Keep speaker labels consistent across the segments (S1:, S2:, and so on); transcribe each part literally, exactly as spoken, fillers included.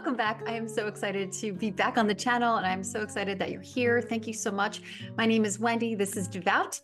S1: welcome back. I am so excited to be back on the channel, and I'm so excited that you're here. Thank you so much. My name is Wendy. This is Devout.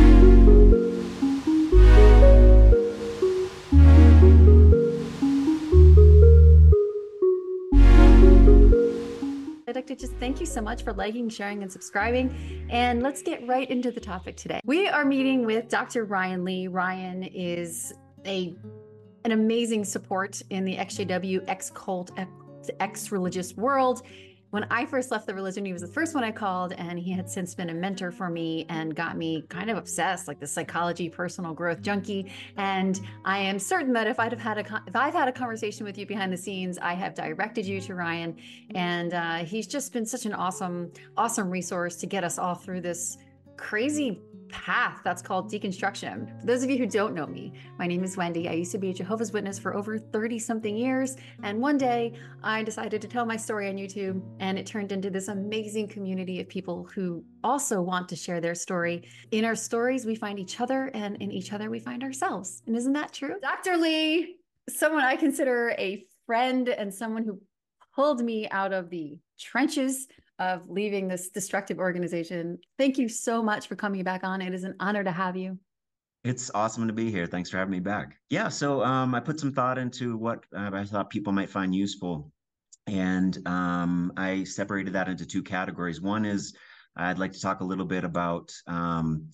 S1: I'd like to just thank you so much for liking, sharing, and subscribing. And let's get right into the topic today. We are meeting with Doctor Ryan Lee. Ryan is a an amazing support in the X J W, ex-cult, ex-religious world. When I first left the religion, he was the first one I called, and he had since been a mentor for me and got me kind of obsessed, like the psychology, personal growth junkie. And I am certain that if I'd have had a if I've had a conversation with you behind the scenes, I have directed you to Ryan, and uh, he's just been such an awesome, awesome resource to get us all through this crazy path that's called deconstruction. For those of you who don't know me, my name is Wendy. I used to be a Jehovah's Witness for over thirty something years. And one day I decided to tell my story on YouTube, and it turned into this amazing community of people who also want to share their story. In our stories, we find each other, and in each other, we find ourselves. And isn't that true? Doctor Lee, someone I consider a friend and someone who pulled me out of the trenches of leaving this destructive organization. Thank you so much for coming back on. It is an honor to have you.
S2: It's awesome to be here. Thanks for having me back. Yeah, so um, I put some thought into what uh, I thought people might find useful. And um, I separated that into two categories. One is I'd like to talk a little bit about um,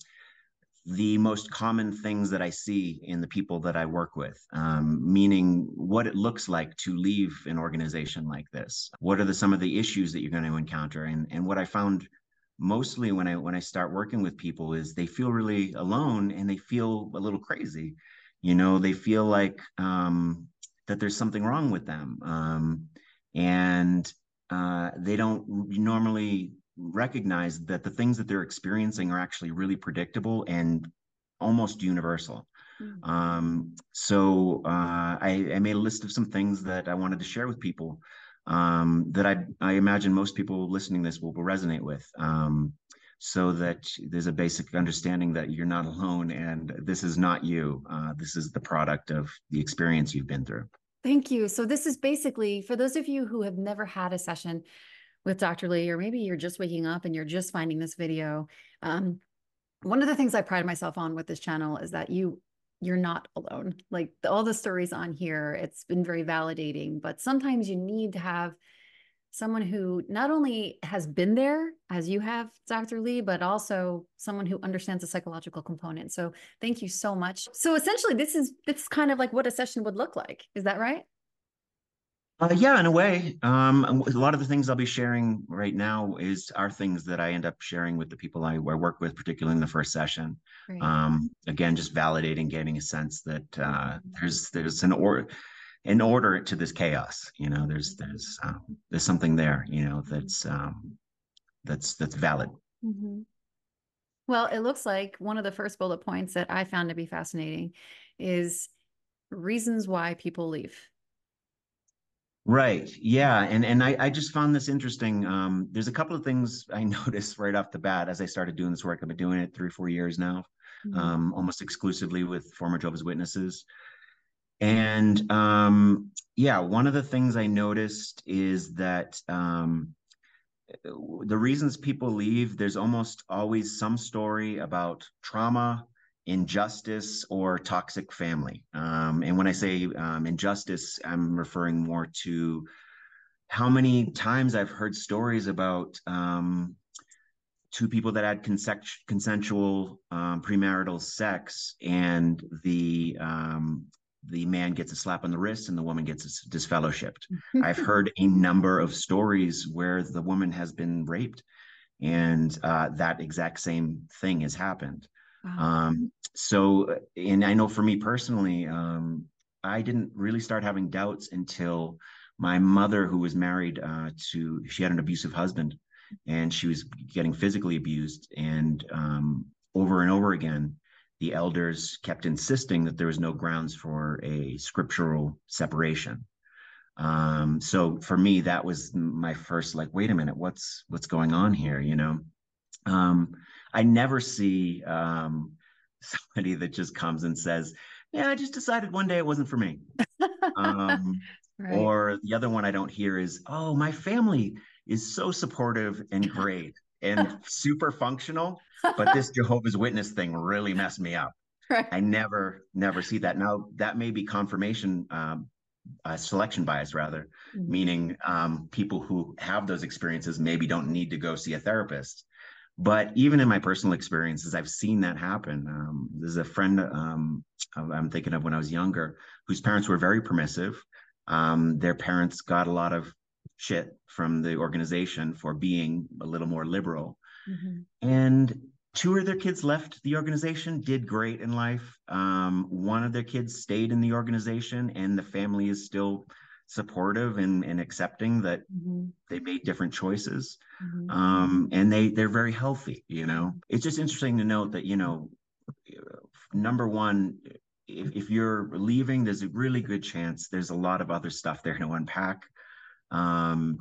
S2: the most common things that I see in the people that I work with, um, meaning what it looks like to leave an organization like this. What are the some of the issues that you're going to encounter? And and what I found mostly when I when I start working with people is they feel really alone, and they feel a little crazy. You know, they feel like um, that there's something wrong with them, um, and uh, they don't normally recognize that the things that they're experiencing are actually really predictable and almost universal. Mm-hmm. Um, so uh, I, I made a list of some things that I wanted to share with people um, that I, I imagine most people listening to this will, will resonate with, um, so that there's a basic understanding that you're not alone, and this is not you. Uh, this is the product of the experience you've been through.
S1: Thank you. So this is basically, for those of you who have never had a session with Doctor Lee, or maybe you're just waking up and you're just finding this video. Um, one of the things I pride myself on with this channel is that you, you're not alone. Like the, all the stories on here, it's been very validating, but sometimes you need to have someone who not only has been there as you have, Doctor Lee, but also someone who understands the psychological component. So thank you so much. So essentially this is, this is kind of like what a session would look like. Is that right?
S2: Uh, yeah, in a way. Um, a lot of the things I'll be sharing right now is are things that I end up sharing with the people I, I work with, particularly in the first session. Right. Um, again, just validating, getting a sense that uh, there's there's an order, an order to this chaos. You know, there's there's um, there's something there. You know, that's um, that's that's valid.
S1: Mm-hmm. Well, it looks like one of the first bullet points that I found to be fascinating is reasons why people leave.
S2: Right. Yeah. And and I, I just found this interesting. Um, there's a couple of things I noticed right off the bat as I started doing this work. I've been doing it three, four years now, mm-hmm. um, almost exclusively with former Jehovah's Witnesses. And um, yeah, one of the things I noticed is that um, the reasons people leave, there's almost always some story about trauma, injustice, or toxic family. Um, and when I say um, injustice, I'm referring more to how many times I've heard stories about um, two people that had consent- consensual um, premarital sex, and the um, the man gets a slap on the wrist and the woman gets disfellowshipped. I've heard a number of stories where the woman has been raped, and uh, that exact same thing has happened. Wow. Um, so, and I know for me personally, um, I didn't really start having doubts until my mother, who was married uh, to, she had an abusive husband, and she was getting physically abused. And um, over and over again, the elders kept insisting that there was no grounds for a scriptural separation. Um, so for me, that was my first, like, wait a minute, what's what's going on here, you know? Um, I never see um, somebody that just comes and says, yeah, I just decided one day it wasn't for me. um,
S1: Right.
S2: Or the other one I don't hear is, oh, my family is so supportive and great and super functional, but this Jehovah's Witness thing really messed me up.
S1: Right.
S2: I never, never see that. Now, that may be confirmation, um, uh, selection bias, rather,
S1: Mhm.
S2: meaning um, people who have those experiences maybe don't need to go see a therapist. But even in my personal experiences, I've seen that happen. Um, there's a friend um, I'm thinking of when I was younger, whose parents were very permissive. Um, their parents got a lot of shit from the organization for being a little more liberal.
S1: Mhm.
S2: And two of their kids left the organization, did great in life. Um, one of their kids stayed in the organization, and the family is still supportive and, and accepting that
S1: Mhm.
S2: they made different choices.
S1: Mhm.
S2: Um, and they they're very healthy, you know. It's just interesting to note that, you know, number one, if, if you're leaving, there's a really good chance there's a lot of other stuff there to unpack. Um,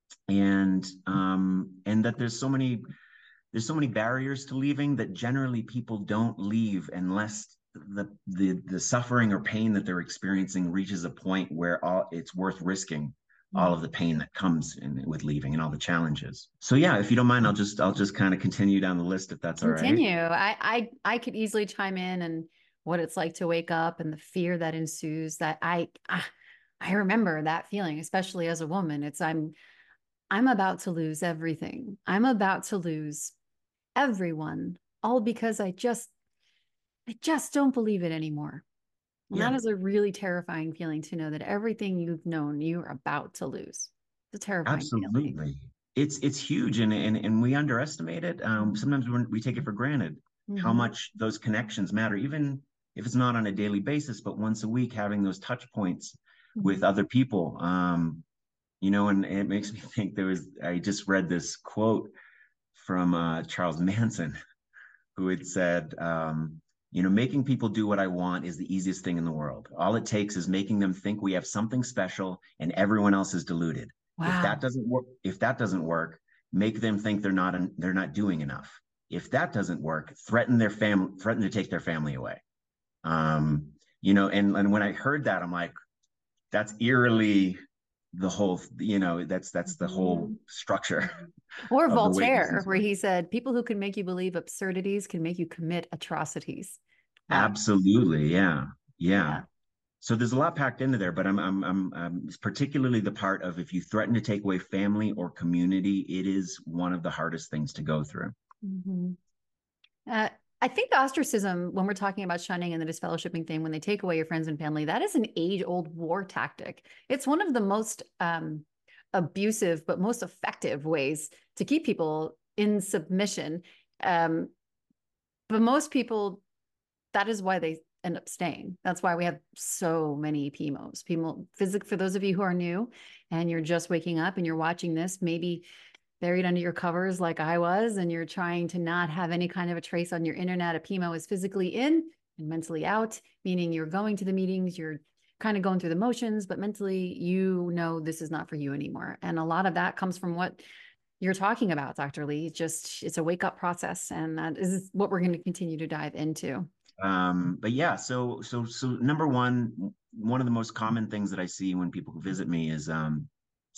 S2: and um, and that there's so many there's so many barriers to leaving that generally people don't leave unless the the the suffering or pain that they're experiencing reaches a point where all it's worth risking all of the pain that comes in with leaving and all the challenges. So yeah, if you don't mind, I'll just I'll just kind of continue down the list if that's all right.
S1: Continue. I, I I could easily chime in and what it's like to wake up and the fear that ensues. That I ah, I remember that feeling, especially as a woman. It's I'm I'm about to lose everything. I'm about to lose everyone, all because I just I just don't believe it anymore. And that
S2: Yeah,
S1: is a really terrifying feeling to know that everything you've known you're about to lose. It's a terrifying feeling.
S2: absolutely. It's it's huge, and and and we underestimate it. Um,
S1: Mhm.
S2: sometimes we we take it for granted how
S1: Mhm.
S2: much those connections matter, even if it's not on a daily basis, but once a week, having those touch points with
S1: Mhm.
S2: other people. Um, you know, and, and it makes me think there was. I just read this quote from uh, Charles Manson, who had said, um, you know, making people do what I want is the easiest thing in the world. All it takes is making them think we have something special and everyone else is deluded. If that
S1: Wow.
S2: doesn't work, if that doesn't work, make them think they're not they're not doing enough. If that doesn't work, threaten their family, threaten to take their family away. Um, you know, and and when I heard that, I'm like, that's eerily the whole, you know, that's that's the whole
S1: Mhm.
S2: structure
S1: Mhm. Or
S2: of the way
S1: Voltaire,
S2: business
S1: where
S2: works.
S1: he said, people who can make you believe absurdities can make you commit atrocities. Wow.
S2: Absolutely, yeah, yeah.
S1: Yeah.
S2: So there's a lot packed into there, but I'm, I'm, I'm, I'm particularly the part of if you threaten to take away family or community, it is one of the hardest things to go through.
S1: hmm Uh, I think the ostracism, when we're talking about shunning and the disfellowshipping thing, when they take away your friends and family, that is an age-old war tactic. It's one of the most um, abusive but most effective ways to keep people in submission. Um, but most people, that is why they end up staying. That's why we have so many P M Os. People, physic, for those of you who are new and you're just waking up and you're watching this, maybe buried under your covers like I was, and you're trying to not have any kind of a trace on your internet. A P M O is physically in and mentally out, meaning you're going to the meetings, you're kind of going through the motions, but mentally you know this is not for you anymore. And a lot of that comes from what you're talking about, Doctor Lee. Just it's a wake up process, and that is what we're going to continue to dive into.
S2: Um, but yeah, so, so, so number one, one of the most common things that I see when people visit me is um,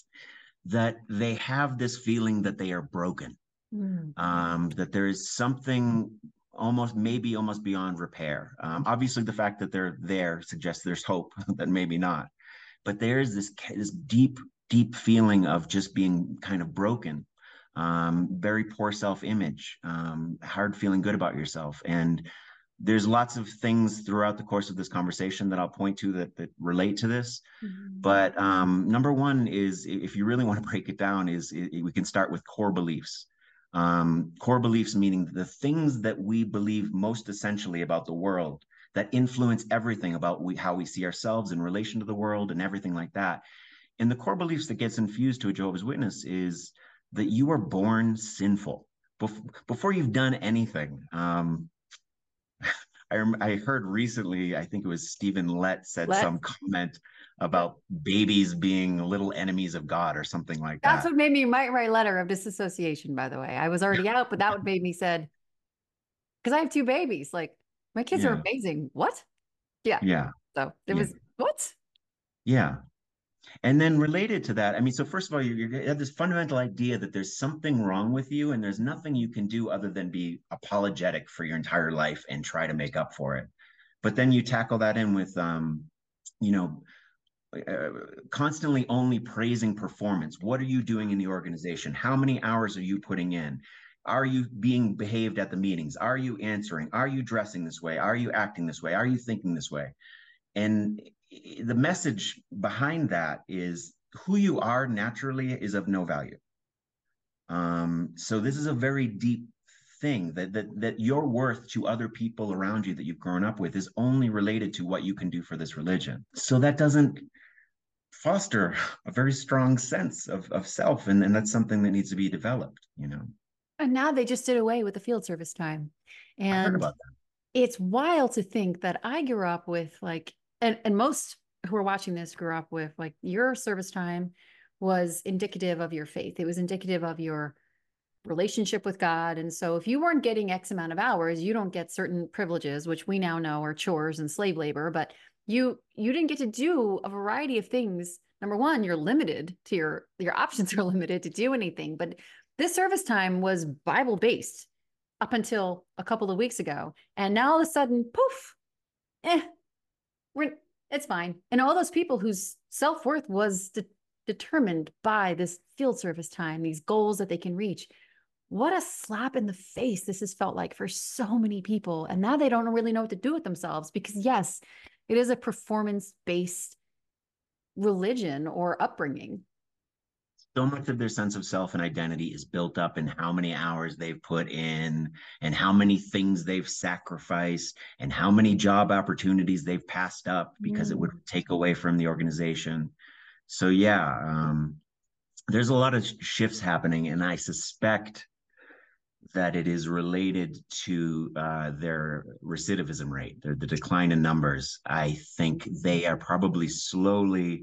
S2: that they have this feeling that they are broken,
S1: Mm.
S2: um, that there is something almost maybe almost beyond repair. Um, obviously, the fact that they're there suggests there's hope that maybe not, but there's this this deep, deep feeling of just being kind of broken, um, very poor self-image, um, hard feeling good about yourself, and there's lots of things throughout the course of this conversation that I'll point to that that relate to this.
S1: Mhm.
S2: But um, number one is, if you really want to break it down, is it, we can start with core beliefs. Um, core beliefs meaning the things that we believe most essentially about the world that influence everything about we, how we see ourselves in relation to the world and everything like that. And the core beliefs that gets infused to a Jehovah's Witness is that you are born sinful. Bef- before you've done anything, um, I, I heard recently, I think it was Stephen Lett said
S1: Let
S2: some comment about babies being little enemies of God or something like
S1: That's
S2: that.
S1: what made me write my letter of disassociation, by the way. I was already out, but that would made me said, because I have two babies. Like, my kids are
S2: Yeah,
S1: amazing. What? Yeah.
S2: yeah,
S1: So it
S2: yeah,
S1: was, what?
S2: yeah. And then related to that, I mean, so first of all, you, you have this fundamental idea that there's something wrong with you and there's nothing you can do other than be apologetic for your entire life and try to make up for it. But then you tackle that in with, um, you know, uh, constantly only praising performance. What are you doing in the organization? How many hours are you putting in? Are you being behaved at the meetings? Are you answering? Are you dressing this way? Are you acting this way? Are you thinking this way? And the message behind that is who you are naturally is of no value. Um, so this is a very deep thing that that that your worth to other people around you that you've grown up with is only related to what you can do for this religion. So that doesn't foster a very strong sense of, of self. And, and that's something that needs to be developed, you know.
S1: And now they just did away with the field service time.
S2: I heard
S1: And
S2: about that.
S1: it's wild to think that I grew up with like, and, and most who are watching this grew up with like your service time was indicative of your faith. It was indicative of your relationship with God. And so if you weren't getting X amount of hours, you don't get certain privileges, which we now know are chores and slave labor, but you you didn't get to do a variety of things. Number one, you're limited to your your options are limited to do anything. But this service time was Bible based up until a couple of weeks ago. And now all of a sudden, poof, eh, we're it's fine. And all those people whose self-worth was de- determined by this field service time, these goals that they can reach. What a slap in the face this has felt like for so many people. And now they don't really know what to do with themselves because, yes, it is a performance-based religion or upbringing.
S2: So much of their sense of self and identity is built up in how many hours they've put in and how many things they've sacrificed and how many job opportunities they've passed up because mm. it would take away from the organization. So yeah, um, there's a lot of shifts happening, and I suspect that it is related to uh, their recidivism rate, the, the decline in numbers. I think they are probably slowly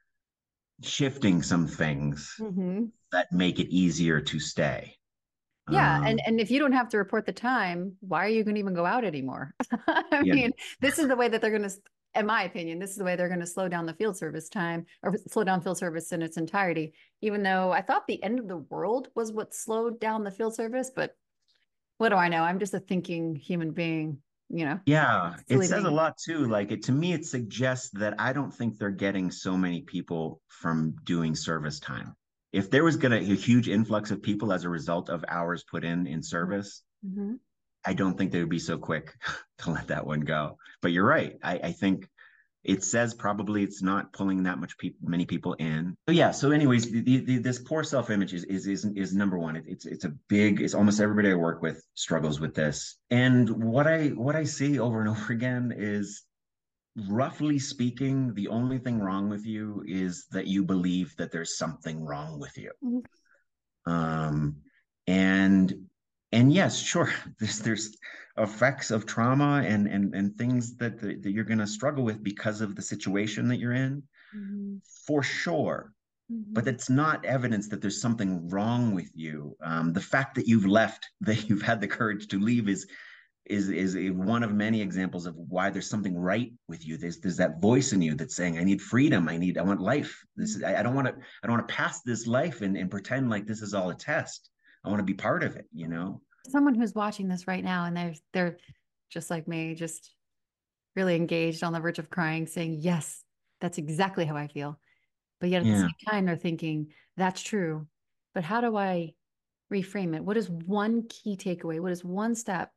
S2: shifting some things mm-hmm. that make it easier to stay.
S1: Yeah. Um, and, and if you don't have to report the time, why are you going to even go out anymore? I yeah. mean, this is the way that they're going to, in my opinion, this is the way they're going to slow down the field service time or slow down field service in its entirety, even though I thought the end of the world was what slowed down the field service. But what do I know? I'm just a thinking human being. You know,
S2: yeah, it says a lot too. Like it to me, it suggests that I don't think they're getting so many people from doing service time. If there was going to a huge influx of people as a result of hours put in in service, mm-hmm. I don't think they would be so quick to let that one go. But you're right. I, I think it says probably it's not pulling that much people, many people in. So yeah. So, anyways, the, the, this poor self-image is is is, is number one. It, it's it's a big. It's almost everybody I work with struggles with this. And what I what I see over and over again is, roughly speaking, the only thing wrong with you is that you believe that there's something wrong with you. Mm-hmm. Um, and and yes, sure, there's there's effects of trauma and and and things that the, that you're going to struggle with because of the situation that you're in, mm-hmm. for sure. Mm-hmm. But it's not evidence that there's something wrong with you. Um, the fact that you've left, that you've had the courage to leave, is is is a, one of many examples of why there's something right with you. There's there's that voice in you that's saying, I need freedom. I need I want life. This is, I, I don't want to I don't want to pass this life and, and pretend like this is all a test. I want to be part of it, you know.
S1: Someone who's watching this right now and they're they're just like me, just really engaged on the verge of crying, saying, yes, that's exactly how I feel. But yet at yeah. the same time, they're thinking, that's true. But how do I reframe it? What is one key takeaway? What is one step,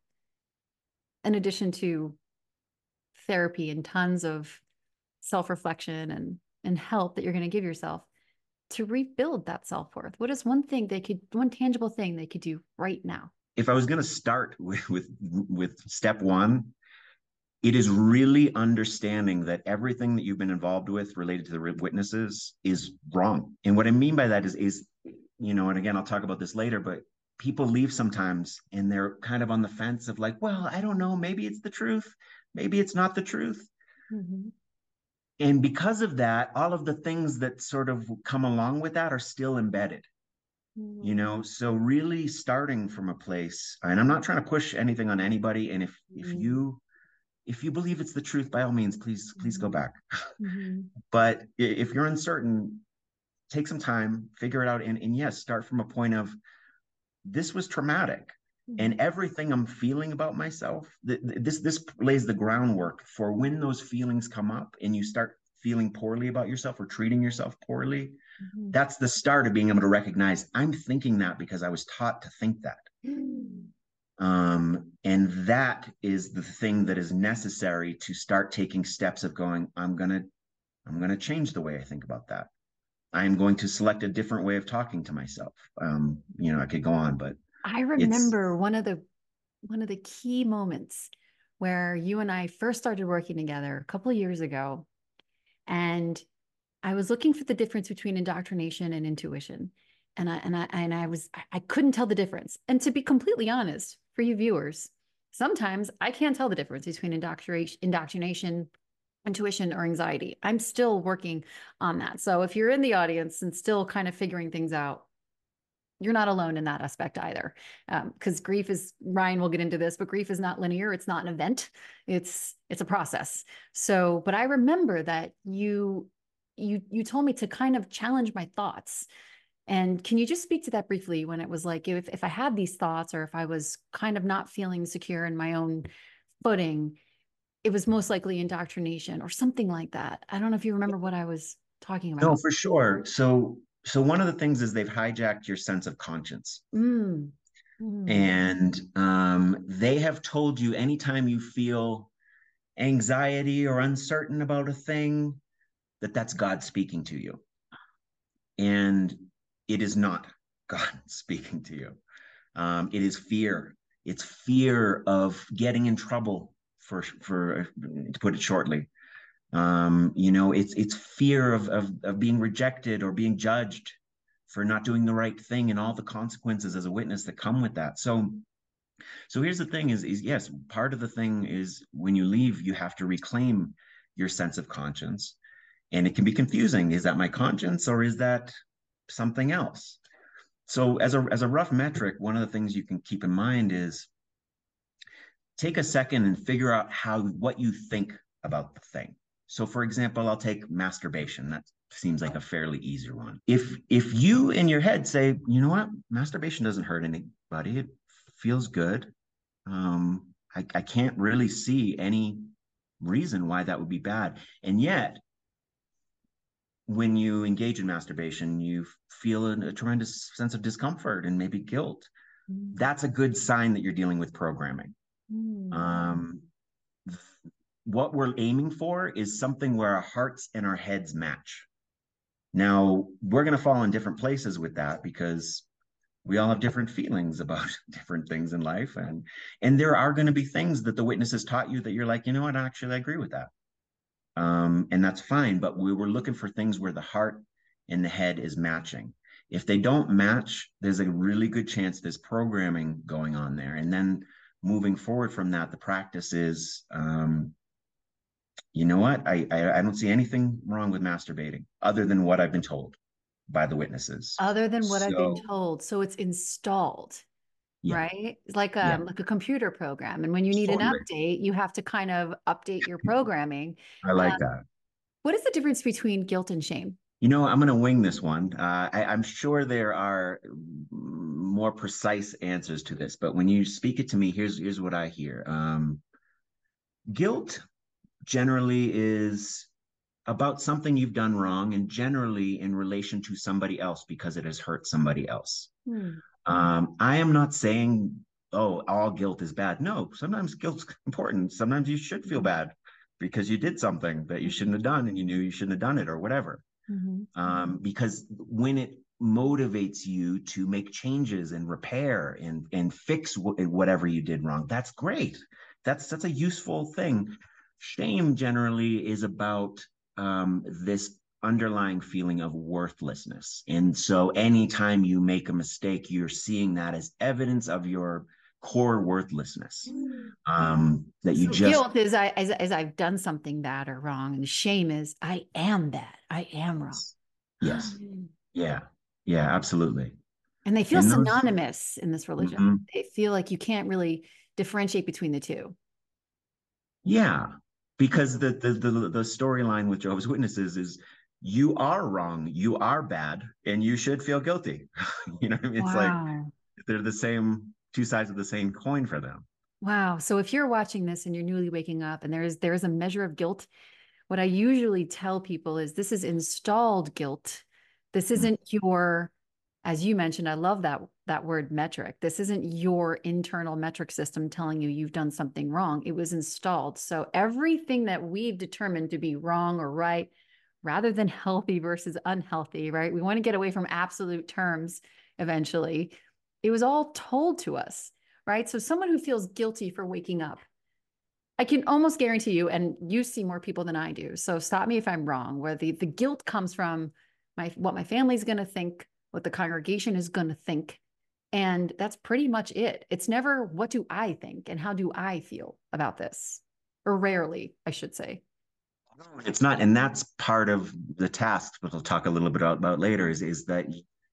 S1: in addition to therapy and tons of self-reflection and, and help that you're going to give yourself to rebuild that self-worth? What is one thing they could, one tangible thing they could do right now?
S2: If I was going to start with, with, with step one, it is really understanding that everything that you've been involved with related to the witnesses is wrong. And what I mean by that is, is, you know, and again, I'll talk about this later, but people leave sometimes and they're kind of on the fence of like, well, I don't know, maybe it's the truth. Maybe it's not the truth. Mm-hmm. And because of that, all of the things that sort of come along with that are still embedded. You know, so really starting from a place, and I'm not trying to push anything on anybody. And if, mm-hmm. if you, if you believe it's the truth, by all means, please, please go back.
S1: Mm-hmm.
S2: But if you're uncertain, take some time, figure it out. And, and yes, start from a point of, this was traumatic. And everything I'm feeling about myself, th- th- this this lays the groundwork for when those feelings come up and you start feeling poorly about yourself or treating yourself poorly.
S1: Mm-hmm.
S2: That's the start of being able to recognize, I'm thinking that because I was taught to think that.
S1: Mm-hmm.
S2: Um, and that is the thing that is necessary to start taking steps of going, I'm gonna, I'm gonna change the way I think about that. I'm going to select a different way of talking to myself. Um, you know, I could go on, but
S1: I
S2: it's
S1: remember one of the one of the key moments where you and I first started working together a couple of years ago, and I was looking for the difference between indoctrination and intuition. And I and I and I was I couldn't tell the difference. And to be completely honest, for you viewers, sometimes I can't tell the difference between indoctrination, indoctrination, intuition, or anxiety. I'm still working on that. So if you're in the audience and still kind of figuring things out, you're not alone in that aspect either. Because um, grief is, Ryan will get into this, but grief is not linear. It's not an event. It's it's a process. So, but I remember that you you you told me to kind of challenge my thoughts. And can you just speak to that briefly, when it was like, if if I had these thoughts, or if I was kind of not feeling secure in my own footing, it was most likely indoctrination or something like that. I don't know if you remember what I was talking
S2: no,
S1: about.
S2: for sure. So, so one of the things is they've hijacked your sense of conscience.
S1: Mm. Mm.
S2: And um, they have told you anytime you feel anxiety or uncertain about a thing, that that's God speaking to you. And it is not God speaking to you. Um, it is fear. It's fear of getting in trouble, for for to put it shortly. Um, you know, it's it's fear of, of of being rejected or being judged for not doing the right thing, and all the consequences as a witness that come with that. So so here's the thing is, is yes, part of the thing is when you leave, you have to reclaim your sense of conscience. And it can be confusing. Is that my conscience or is that something else? So as a as a rough metric, one of the things you can keep in mind is take a second and figure out how what you think about the thing. So for example, I'll take masturbation. That seems like a fairly easy one. If if you in your head say, you know what, masturbation doesn't hurt anybody, it feels good. Um, I, I can't really see any reason why that would be bad. And yet, when you engage in masturbation, you feel a, a tremendous sense of discomfort and maybe guilt.
S1: Mm.
S2: That's a good sign that you're dealing with programming.
S1: Mm.
S2: Um, what we're aiming for is something where our hearts and our heads match. Now, we're going to fall in different places with that because we all have different feelings about different things in life. And, and there are going to be things that the witness has taught you that you're like, you know what, actually, I agree with that. Um, and that's fine. But we were looking for things where the heart and the head is matching. If they don't match, there's a really good chance there's programming going on there. And then moving forward from that, the practice is, um, you know what, I, I I don't see anything wrong with masturbating other than what I've been told by the witnesses.
S1: Other than what I've been
S2: So
S1: told. So it's installed,
S2: yeah,
S1: right? It's like
S2: yeah,
S1: um like a computer program. And when you need an
S2: totally.
S1: update, you have to kind of update your programming.
S2: I
S1: Um,
S2: like that.
S1: what is the difference between guilt and shame?
S2: You know, I'm going to wing this one. Uh, I, I'm sure there are more precise answers to this, but when you speak it to me, here's here's what I hear. Um, guilt generally is about something you've done wrong, and generally in relation to somebody else because it has hurt somebody else.
S1: Hmm.
S2: Um, I am not saying, oh, all guilt is bad. No, sometimes guilt's important. Sometimes you should feel bad because you did something that you shouldn't have done and you knew you shouldn't have done it or whatever.
S1: Mm-hmm.
S2: Um, because when it motivates you to make changes and repair and and fix w- whatever you did wrong, that's great. That's that's a useful thing. Shame generally is about um, this underlying feeling of worthlessness. And so anytime you make a mistake, you're seeing that as evidence of your core worthlessness. Um, that you
S1: So
S2: just,
S1: guilt is I as, as I've done something bad or wrong, and shame is I am bad. I am wrong.
S2: yes, yeah, yeah, absolutely.
S1: And they feel
S2: And those,
S1: synonymous in this religion.
S2: mhm.
S1: They feel like you can't really differentiate between the two.
S2: Yeah, because the the the, the storyline with Jehovah's Witnesses is you are wrong, you are bad, and you should feel guilty. You know what I mean? It's like
S1: Wow.
S2: they're the same two sides of the same coin for them.
S1: Wow. So if you're watching this and you're newly waking up and there's there's a measure of guilt, what I usually tell people is this is installed guilt. This isn't your, as you mentioned, I love that that word metric. This isn't your internal metric system telling you you've done something wrong. It was installed. So everything that we've determined to be wrong or right, rather than healthy versus unhealthy, right? We want to get away from absolute terms eventually. It was all told to us, right? So someone who feels guilty for waking up, I can almost guarantee you, and you see more people than I do. So stop me if I'm wrong, where the, the guilt comes from my what my family's going to think, what the congregation is going to think. And that's pretty much it. It's never what do I think and how do I feel about this? Or rarely, I should say.
S2: It's not, and that's part of the task, which we'll talk a little bit about later, is is that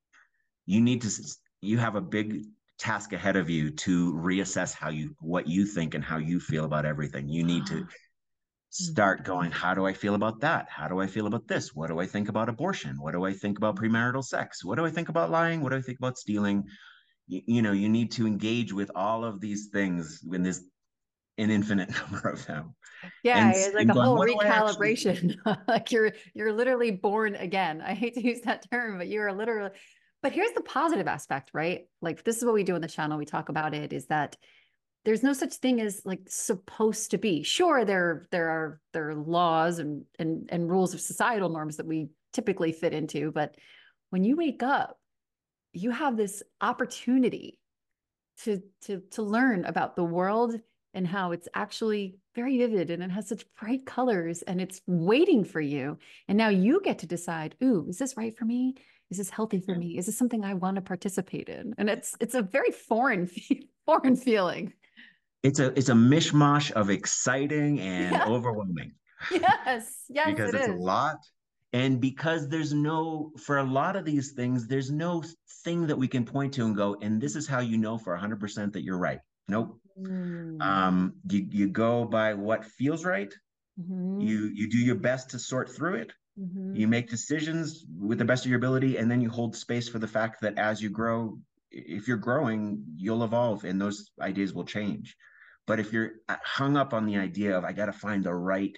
S2: you need to you have a big task ahead of you to reassess how you what you think and how you feel about everything. You need to start going, how do I feel about that? How do I feel about this? What do I think about abortion? What do I think about premarital sex? What do I think about lying? What do I think about stealing? You, you know, you need to engage with all of these things when there's an infinite number of them.
S1: Yeah,
S2: And,
S1: it's like
S2: and
S1: a
S2: going,
S1: whole
S2: what do I actually
S1: recalibration. Like you're you're literally born again. I hate to use that term, but you are literally. But here's the positive aspect, right? Like this is what we do on the channel. We talk about it is that there's no such thing as like supposed to be. Sure, there there are there are laws and and and rules of societal norms that we typically fit into, but when you wake up, you have this opportunity to to to learn about the world and how it's actually very vivid and it has such bright colors and it's waiting for you. And now you get to decide, ooh, is this right for me? Is this healthy for me? Is this something I want to participate in? And it's it's a very foreign foreign feeling.
S2: it's a it's a mishmash of exciting and
S1: Yeah.
S2: overwhelming
S1: Yes. Yes,
S2: because
S1: it
S2: it's a
S1: is.
S2: lot. And because there's no, for a lot of these things, there's no thing that we can point to and go, and this is how you know for one hundred percent that you're right. Nope.
S1: Mm.
S2: Um, you, you go by what feels right.
S1: Hmm.
S2: You, you do your best to sort through it.
S1: Hmm.
S2: You make decisions with the best of your ability, and then you hold space for the fact that as you grow, if you're growing, you'll evolve and those ideas will change. But if you're hung up on the idea of, I got to find the right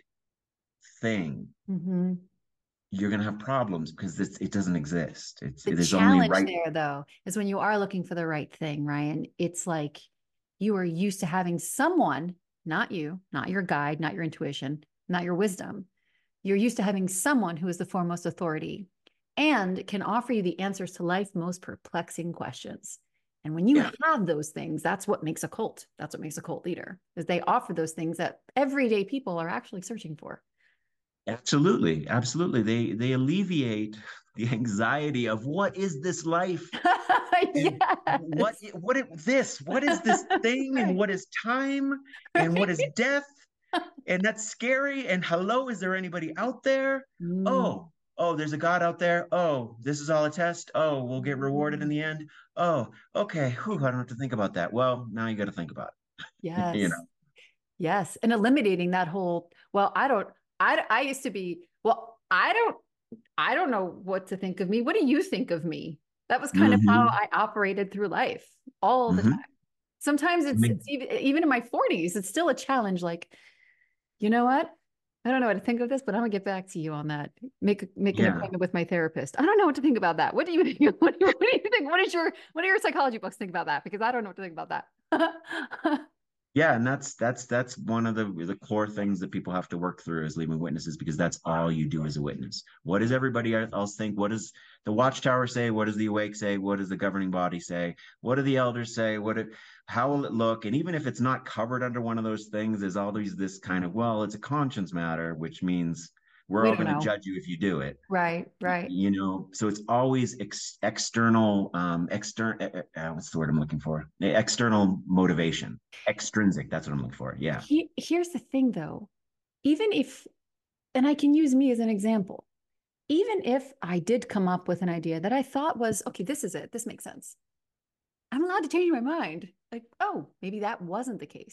S2: thing,
S1: Hmm.
S2: you're going to have problems because it's, it doesn't exist. It's
S1: The
S2: it is only
S1: challenge
S2: right.
S1: there, though, is when you are looking for the right thing, Ryan, it's like you are used to having someone, not you, not your guide, not your intuition, not your wisdom. You're used to having someone who is the foremost authority and can offer you the answers to life's most perplexing questions. And when you
S2: Yeah,
S1: have those things, that's what makes a cult. That's what makes a cult leader, is they offer those things that everyday people are actually searching for.
S2: absolutely, absolutely. They they alleviate the anxiety of what is this life and what
S1: Yes.
S2: what it, this what is this thing and
S1: Right.
S2: what is time and what is
S1: Right.
S2: death, and that's scary. And hello, is there anybody out there?
S1: Mm.
S2: Oh, oh, there's a God out there. Oh, this is all a test. Oh, we'll get rewarded in the end. Oh, okay. Whew, I don't have to think about that. Well, now you got to think about it. You
S1: Yes.
S2: know.
S1: Yes. And eliminating that whole, well, I don't, I, I used to be, well, I don't, I don't know what to think of me. What do you think of me? That was kind of how
S2: Mm-hmm.
S1: I operated through life all the time.
S2: Mm-hmm.
S1: Sometimes
S2: I
S1: it's,
S2: mean,
S1: it's even, even in my forties, it's still a challenge. Like, you know what? I don't know what to think of this, but I'm gonna get back to you on that. Make make an
S2: yeah.
S1: appointment with my therapist. I don't know what to think about that. What do you what do you, what do you think? What is your what do your psychology books think about that? Because I don't know what to think about that.
S2: Yeah, and that's that's that's one of the the core things that people have to work through is leaving witnesses, because that's all you do as a witness. What does everybody else think? What does the watchtower say? What does the awake say? What does the governing body say? What do the elders say? What do, how will it look? And even if it's not covered under one of those things, there's always this kind of, well, it's a conscience matter, which means we're
S1: We
S2: all
S1: don't
S2: going to
S1: know.
S2: judge you if you do it.
S1: Right, right.
S2: You know, so it's always ex- external, um external, uh, uh, what's the word I'm looking for, external motivation, extrinsic, that's what I'm looking for. Yeah.
S1: He, here's the thing though. Even if, and I can use me as an example, even if I did come up with an idea that I thought was, okay, this is it, this makes sense. I'm allowed to change my mind. Like, oh, maybe that wasn't the case.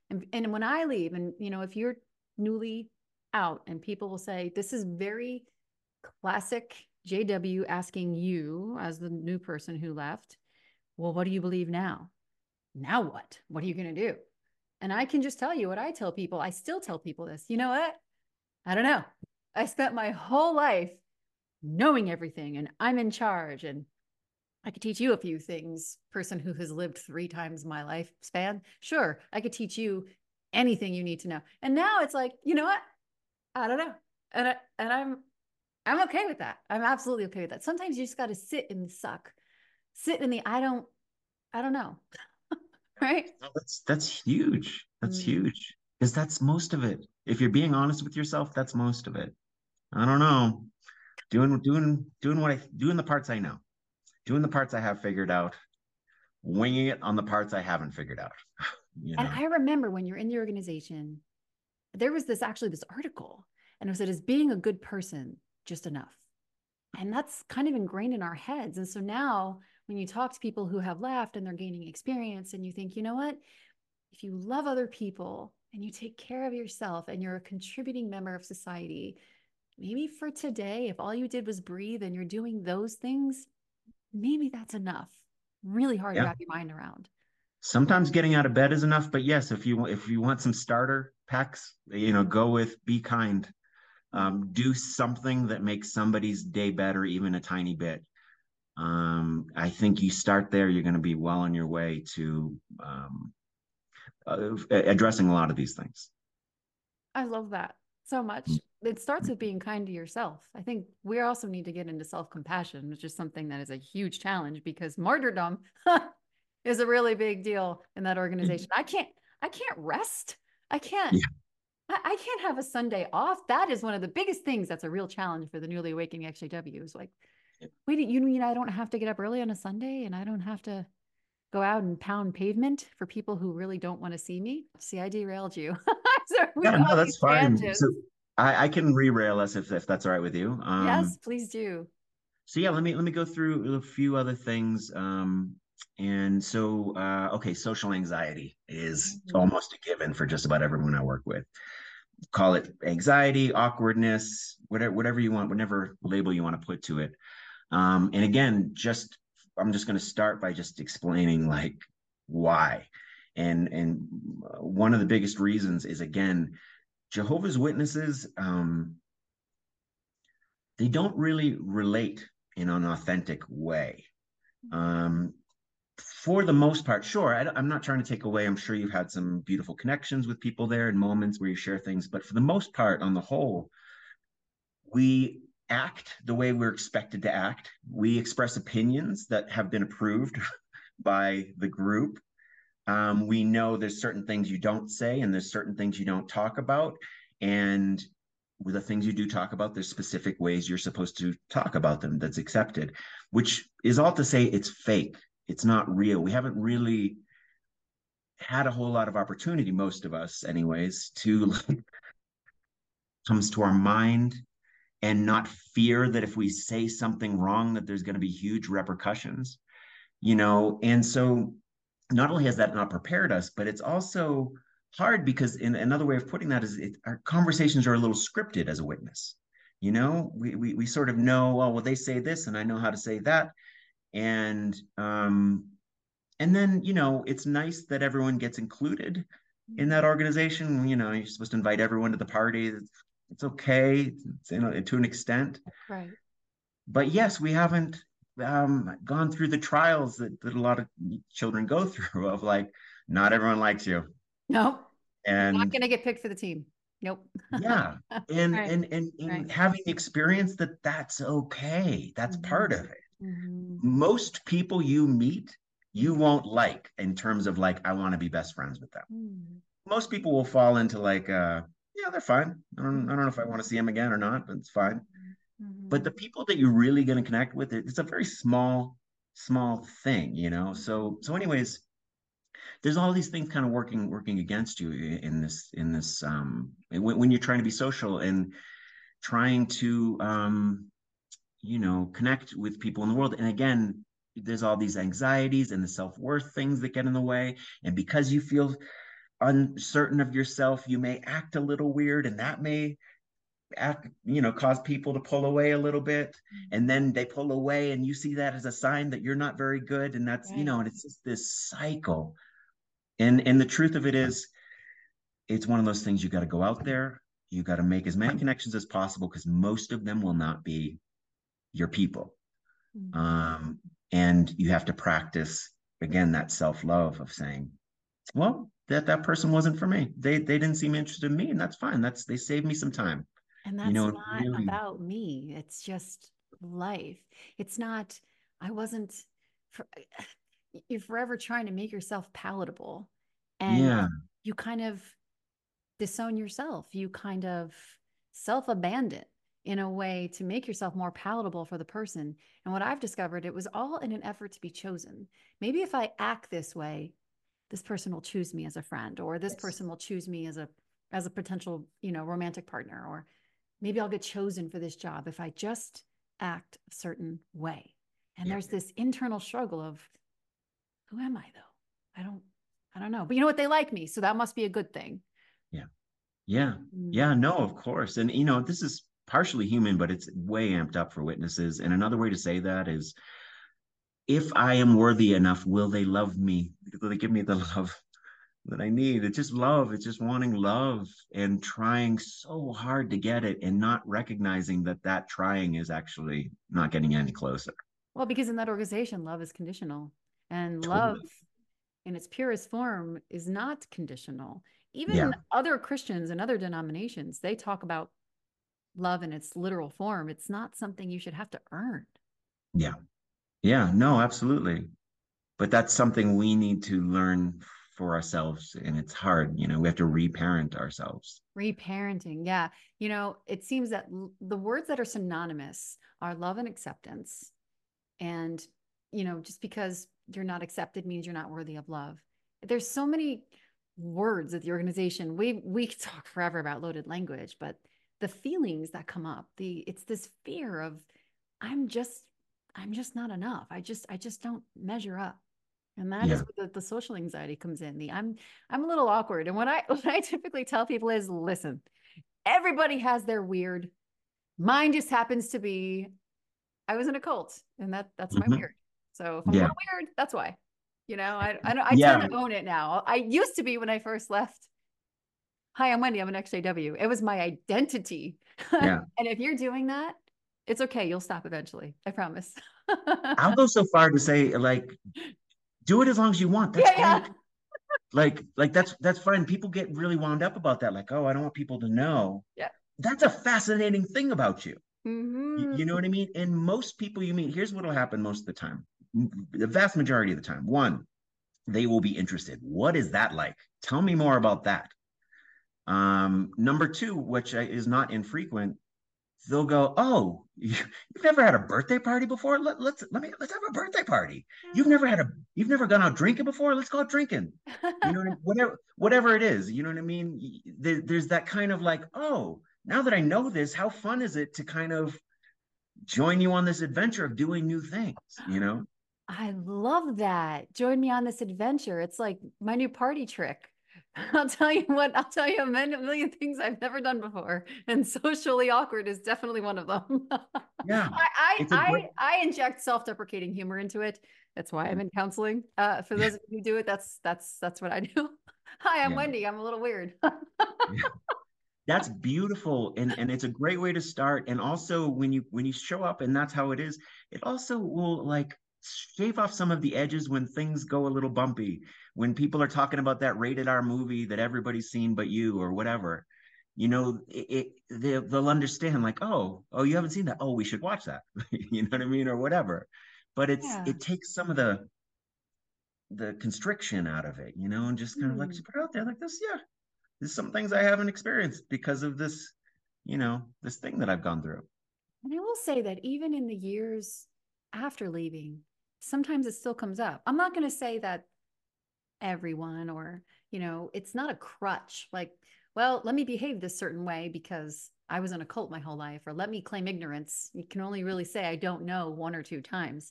S1: And, and when I leave, and you know, if you're newly out and people will say, this is very classic J W asking you as the new person who left, well, what do you believe now? Now what? What are you going to do? And I can just tell you what I tell people. I still tell people this. You know what? I don't know. I spent my whole life knowing everything and I'm in charge and I could teach you a few things, person who has lived three times my lifespan. Sure, I could teach you anything you need to know. And now it's like, you know what? I don't know. And I, and I'm I'm okay with that. I'm absolutely okay with that. Sometimes you just got to sit in the suck. Sit in the I don't I don't know. Right?
S2: Oh, that's that's huge. That's
S1: Mm.
S2: huge. Because that's most of it. If you're being honest with yourself, that's most of it. I don't know. Doing doing doing what I doing the parts I know. Doing the parts I have figured out, winging it on the parts I haven't figured out. You
S1: And
S2: know.
S1: I remember when you're in the organization, there was this actually this article, and it said, "Is being a good person just enough?" And that's kind of ingrained in our heads. And so now when you talk to people who have left and they're gaining experience, and you think, you know what? If you love other people and you take care of yourself and you're a contributing member of society, maybe for today, if all you did was breathe and you're doing those things, maybe that's enough. Really hard to
S2: Yeah.
S1: wrap your mind around.
S2: Sometimes getting out of bed is enough, but yes, if you if you want some starter packs, you know, go with be kind. Um, do something that makes somebody's day better, even a tiny bit. Um, I think you start there, you're going to be well on your way to um, uh, addressing a lot of these things.
S1: I love that so much. It starts with being kind to yourself. I think we also need to get into self compassion, which is something that is a huge challenge because martyrdom is a really big deal in that organization. I can't, I can't rest. I can't,
S2: Yeah.
S1: I, I can't have a Sunday off. That is one of the biggest things that's a real challenge for the newly awakening X J W is like, wait, you mean I don't have to get up early on a Sunday and I don't have to go out and pound pavement for people who really don't want to see me? See, I derailed you. So we
S2: Yeah,
S1: go
S2: no,
S1: on
S2: that's
S1: these
S2: fine. So
S1: tangents.
S2: I, I can re-rail us if, if that's all right with you.
S1: Yes,
S2: Um,
S1: please do.
S2: so yeah, let me let me go through a few other things. Um, and so uh, okay, social anxiety is
S1: Mhm.
S2: almost a given for just about everyone I work with. Call it anxiety, awkwardness, whatever whatever you want, whatever label you want to put to it. Um, and again, just I'm just going to start by just explaining like why. And and one of the biggest reasons is again, Jehovah's Witnesses, um, they don't really relate in an authentic way. Um, for the most part, sure, I, I'm not trying to take away. I'm sure you've had some beautiful connections with people there and moments where you share things, but for the most part, on the whole, we act the way we're expected to act. We express opinions that have been approved by the group. Um, we know there's certain things you don't say and there's certain things you don't talk about. And with the things you do talk about, there's specific ways you're supposed to talk about them that's accepted, which is all to say it's fake. It's not real. We haven't really had a whole lot of opportunity, most of us, anyways, to like comes to our mind and not fear that if we say something wrong, that there's going to be huge repercussions, you know? And so not only has that not prepared us, but it's also hard because in another way of putting that is it, our conversations are a little scripted as a witness. You know, we, we, we sort of know, oh, well, they say this and I know how to say that. And, um, and then, you know, it's nice that everyone gets included in that organization. You know, you're supposed to invite everyone to the party. It's, it's okay, it's, you know, to an extent.
S1: Right.
S2: But yes, we haven't um, gone through the trials that, that a lot of children go through of like, not everyone likes you.
S1: Nope. You're not
S2: And
S1: going to get picked for the team. Nope.
S2: yeah, and
S1: Right.
S2: and and,
S1: Right.
S2: and having the experience that that's okay. That's part
S1: Mhm.
S2: of it.
S1: Mhm.
S2: Most people you meet, you won't like in terms of like, I want to be best friends with them.
S1: Mhm.
S2: Most people will fall into like, uh, yeah, they're fine. I don't, I don't know if I want to see them again or not, but it's fine. But
S1: Mhm.
S2: the people that you're really going to connect with, it's a very small, small thing, you know. So, so, anyways, there's all these things kind of working, working against you in this, in this, um, when, when you're trying to be social and trying to, um, you know, connect with people in the world. And again, there's all these anxieties and the self worth things that get in the way. And because you feel uncertain of yourself, you may act a little weird, and that may act, you know, cause people to pull away a little bit. And then they pull away, and you see that as a sign that you're not very good. And that's, you
S1: Right.
S2: know, and it's just this cycle. And and the truth of it is, it's one of those things you got to go out there, you got to make as many connections as possible because most of them will not be your people.
S1: Mm.
S2: Um, and you have to practice again that self-love of saying, well, that that person wasn't for me. They they didn't seem interested in me, and that's fine. That's they saved me some time.
S1: And
S2: You
S1: that's
S2: know,
S1: not
S2: really,
S1: about me. It's just life. It's not, I wasn't, for, you're forever trying to make yourself palatable. And
S2: yeah,
S1: you kind of disown yourself. You kind of self abandon in a way to make yourself more palatable for the person. And what I've discovered, it was all in an effort to be chosen. Maybe if I act this way, this person will choose me as a friend, or this
S2: yes,
S1: person will choose me as a as a potential, you know, romantic partner, or maybe I'll get chosen for this job if I just act a certain way. And
S2: yeah,
S1: there's this internal struggle of, who am I though? I don't, I don't know. But you know what? They like me, so that must be a good thing.
S2: yeah, yeah,
S1: Mm.
S2: yeah. No, of course. And you know, this is partially human, but it's way amped up for witnesses. And another way to say that is, if I am worthy enough, will they love me? Will they give me the love that I need? It's just love. It's just wanting love and trying so hard to get it and not recognizing that that trying is actually not getting any closer.
S1: Well, because in that organization, love is conditional, and love
S2: Totally.
S1: in its purest form is not conditional.
S2: Yeah.
S1: Even other Christians and other denominations, they talk about love in its literal form. It's not something you should have to earn.
S2: Yeah. Yeah. No, absolutely. But that's something we need to learn for ourselves. And it's hard. You know, we have to reparent ourselves.
S1: Reparenting. Yeah. You know, it seems that l- the words that are synonymous are love and acceptance. And, you know, just because you're not accepted means you're not worthy of love. There's so many words at the organization. We we could talk forever about loaded language, but the feelings that come up, the it's this fear of I'm just I'm just not enough. I just I just don't measure up. And that is
S2: Yeah.
S1: where the, the social anxiety comes in. The I'm I'm a little awkward. And what I what I typically tell people is, listen, everybody has their weird. Mine just happens to be I was in a cult, and that that's my
S2: Mhm.
S1: weird. So if I'm a
S2: Yeah.
S1: little weird, that's why. You know, I I, I tend
S2: Yeah.
S1: to own it now. I used to be when I first left. Hi, I'm Wendy. I'm an X J W. It was my identity.
S2: Yeah.
S1: And if you're doing that, it's okay. You'll stop eventually. I promise.
S2: I'll go so far to say, like, do it as long as you want. That's
S1: Yeah, yeah.
S2: great. Like, like that's that's fine. People get really wound up about that. Like, oh, I don't want people to know.
S1: Yeah.
S2: That's a fascinating thing about you. You,
S1: Hmm.
S2: you know what I mean? And most people you meet, here's what'll happen most of the time. The vast majority of the time. One, they will be interested. What is that like? Tell me more about that. Um, number two, which is not infrequent, they'll go, "Oh, you've never had a birthday party before? Let, let's let me let's have a birthday party. You've never had a you've never gone out drinking before? Let's go out drinking. You know what I mean? Whatever whatever it is. You know what I mean? There, there's that kind of like, oh, now that I know this, how fun is it to kind of join you on this adventure of doing new things? You know?
S1: I love that. Join me on this adventure. It's like my new party trick. I'll tell you what, I'll tell you a million things I've never done before. And socially awkward is definitely one of them. I,
S2: Yeah,
S1: I,
S2: it's a great.
S1: I, I inject self-deprecating humor into it. That's why I'm in counseling. Uh, for those of you who do it, that's that's that's what I do. Hi, I'm
S2: Yeah,
S1: Wendy. I'm a little weird.
S2: yeah. That's beautiful, and and it's a great way to start. And also, when you when you show up and that's how it is, it also will like shave off some of the edges when things go a little bumpy, when people are talking about that rated R movie that everybody's seen but you or whatever. You know, it, it they'll, they'll understand like, oh, oh, you haven't seen that. Oh, we should watch that. You know what I mean, or whatever. But it's
S1: Yeah.
S2: it takes some of the the constriction out of it, you know, and just kind of like
S1: Hmm.
S2: just put it out there like this. Yeah, there's some things I haven't experienced because of this, you know, this thing that I've gone through.
S1: And I will say that even in the years after leaving, sometimes it still comes up. I'm not going to say that everyone or, you know, it's not a crutch. Like, well, let me behave this certain way because I was in a cult my whole life, or let me claim ignorance. You can only really say I don't know one or two times.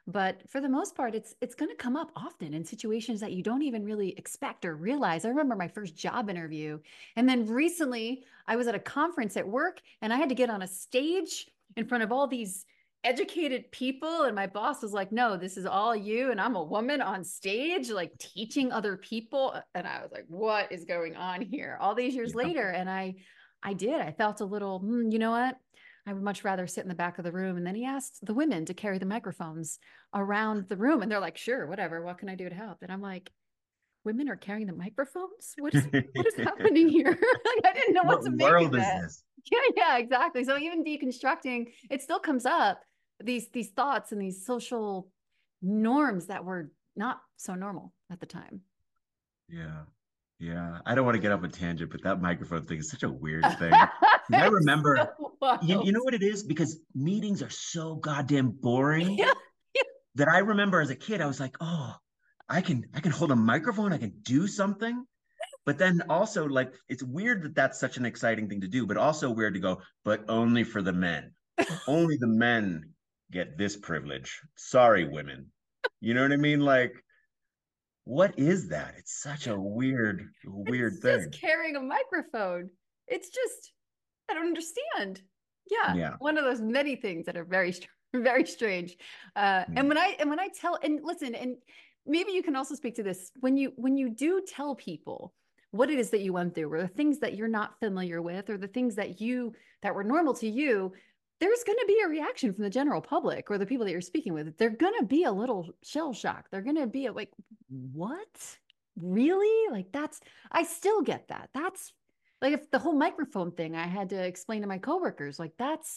S1: But for the most part, it's it's going to come up often in situations that you don't even really expect or realize. I remember my first job interview, and then recently I was at a conference at work, and I had to get on a stage in front of all these educated people, and my boss was like, no, this is all you, and I'm a woman on stage like teaching other people. And I was like, what is going on here all these years
S2: Yeah.
S1: later? And i i did I felt a little, hmm, you know what, I would much rather sit in the back of the room. And then he asked the women to carry the microphones around the room, and they're like, sure, whatever, what can I do to help? And I'm like, women are carrying the microphones? What is what is happening here? Like, I didn't know what
S2: What
S1: to make of
S2: world is
S1: that.
S2: this?
S1: Yeah, yeah, exactly. So even deconstructing, it still comes up, these these thoughts and these social norms that were not so normal at the time.
S2: Yeah. Yeah. I don't want to get off a tangent, but that microphone thing is such a weird thing. I
S1: It's
S2: remember,
S1: so
S2: you, you
S1: wild.
S2: know what it is? Because meetings are so goddamn boring
S1: Yeah.
S2: that I remember as a kid, I was like, oh, I can I can hold a microphone, I can do something. But then also, like, it's weird that that's such an exciting thing to do, but also weird to go, but only for the men. Only the men get this privilege. Sorry, women. You know what I mean? Like, what is that? It's such a weird, weird
S1: It's just
S2: thing.
S1: carrying a microphone. It's just, I don't understand. Yeah,
S2: Yeah.
S1: one of those many things that are very, very strange. Uh,
S2: Yeah.
S1: and when I and when I tell, and listen, and maybe you can also speak to this, when you when you do tell people what it is that you went through, or the things that you're not familiar with, or the things that you that were normal to you, there's going to be a reaction from the general public or the people that you're speaking with. They're going to be a little shell shocked. They're going to be like, what? Really? Like, that's, I still get that. That's like, if the whole microphone thing I had to explain to my coworkers, like, that's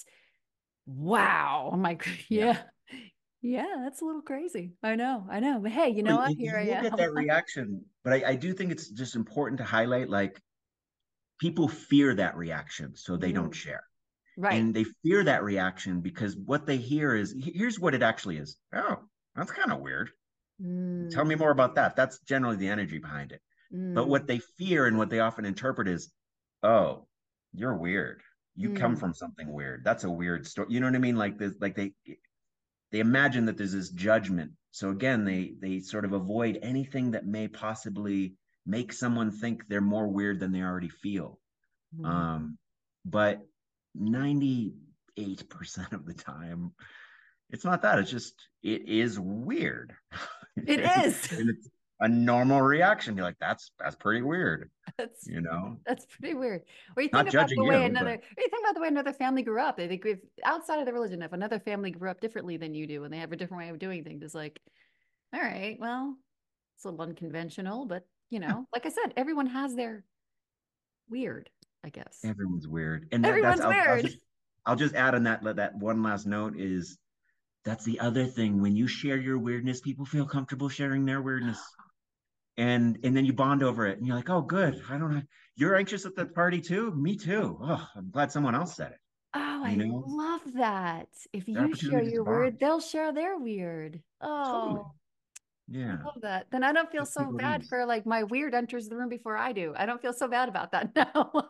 S1: wow. I'm like,
S2: Yeah.
S1: yeah, yeah, that's a little crazy. I know, I know. But hey, you know
S2: Well,
S1: what?
S2: You,
S1: Here
S2: you
S1: I
S2: will get
S1: am.
S2: that reaction, but I, I do think it's just important to highlight, like, people fear that reaction, so they don't
S1: Mm,
S2: share.
S1: right.
S2: And they fear that reaction because what they hear is, here's what it actually is. Oh, that's kind of weird. Tell
S1: Mm,
S2: me more about that. That's generally the energy behind it. But
S1: mm,
S2: what they fear and what they often interpret is, oh, you're weird. You come
S1: mm,
S2: from something weird. That's a weird story. You know what I mean? Like this, like they they imagine that there's this judgment. So again, they they sort of avoid anything that may possibly make someone think they're more weird than they already feel.
S1: mm.
S2: Um, but ninety-eight percent of the time, it's not that. It's just, it is weird.
S1: It
S2: and,
S1: is.
S2: and it's a normal reaction. You're like, that's that's pretty weird,
S1: That's
S2: you know?
S1: that's pretty weird. Or you think
S2: Not
S1: about
S2: judging
S1: the way
S2: you, but
S1: another, or you think about the way another family grew up. They think if outside of the religion, if another family grew up differently than you do and they have a different way of doing things, it's like, all right, well, it's a little unconventional, but you
S2: yeah,
S1: know, like I said, everyone has their weird, I guess.
S2: everyone's weird. And that that's
S1: Everyone's
S2: I'll, I'll
S1: weird.
S2: just I'll just add on that that one last note is, that's the other thing. When you share your weirdness, people feel comfortable sharing their weirdness. and and then you bond over it and you're like, oh good, I don't know, you're anxious at the party too, me too, oh I'm glad someone else said it,
S1: Oh,
S2: you
S1: I
S2: know,
S1: love that. If
S2: the
S1: you share
S2: opportunity to
S1: your
S2: bond.
S1: weird, they'll share their weird.
S2: Totally.
S1: Oh, I
S2: Yeah.
S1: love that. Then I don't feel
S2: Puts
S1: so
S2: people at
S1: bad
S2: ease.
S1: for like my weird enters the room before I do. I don't feel so bad about that now.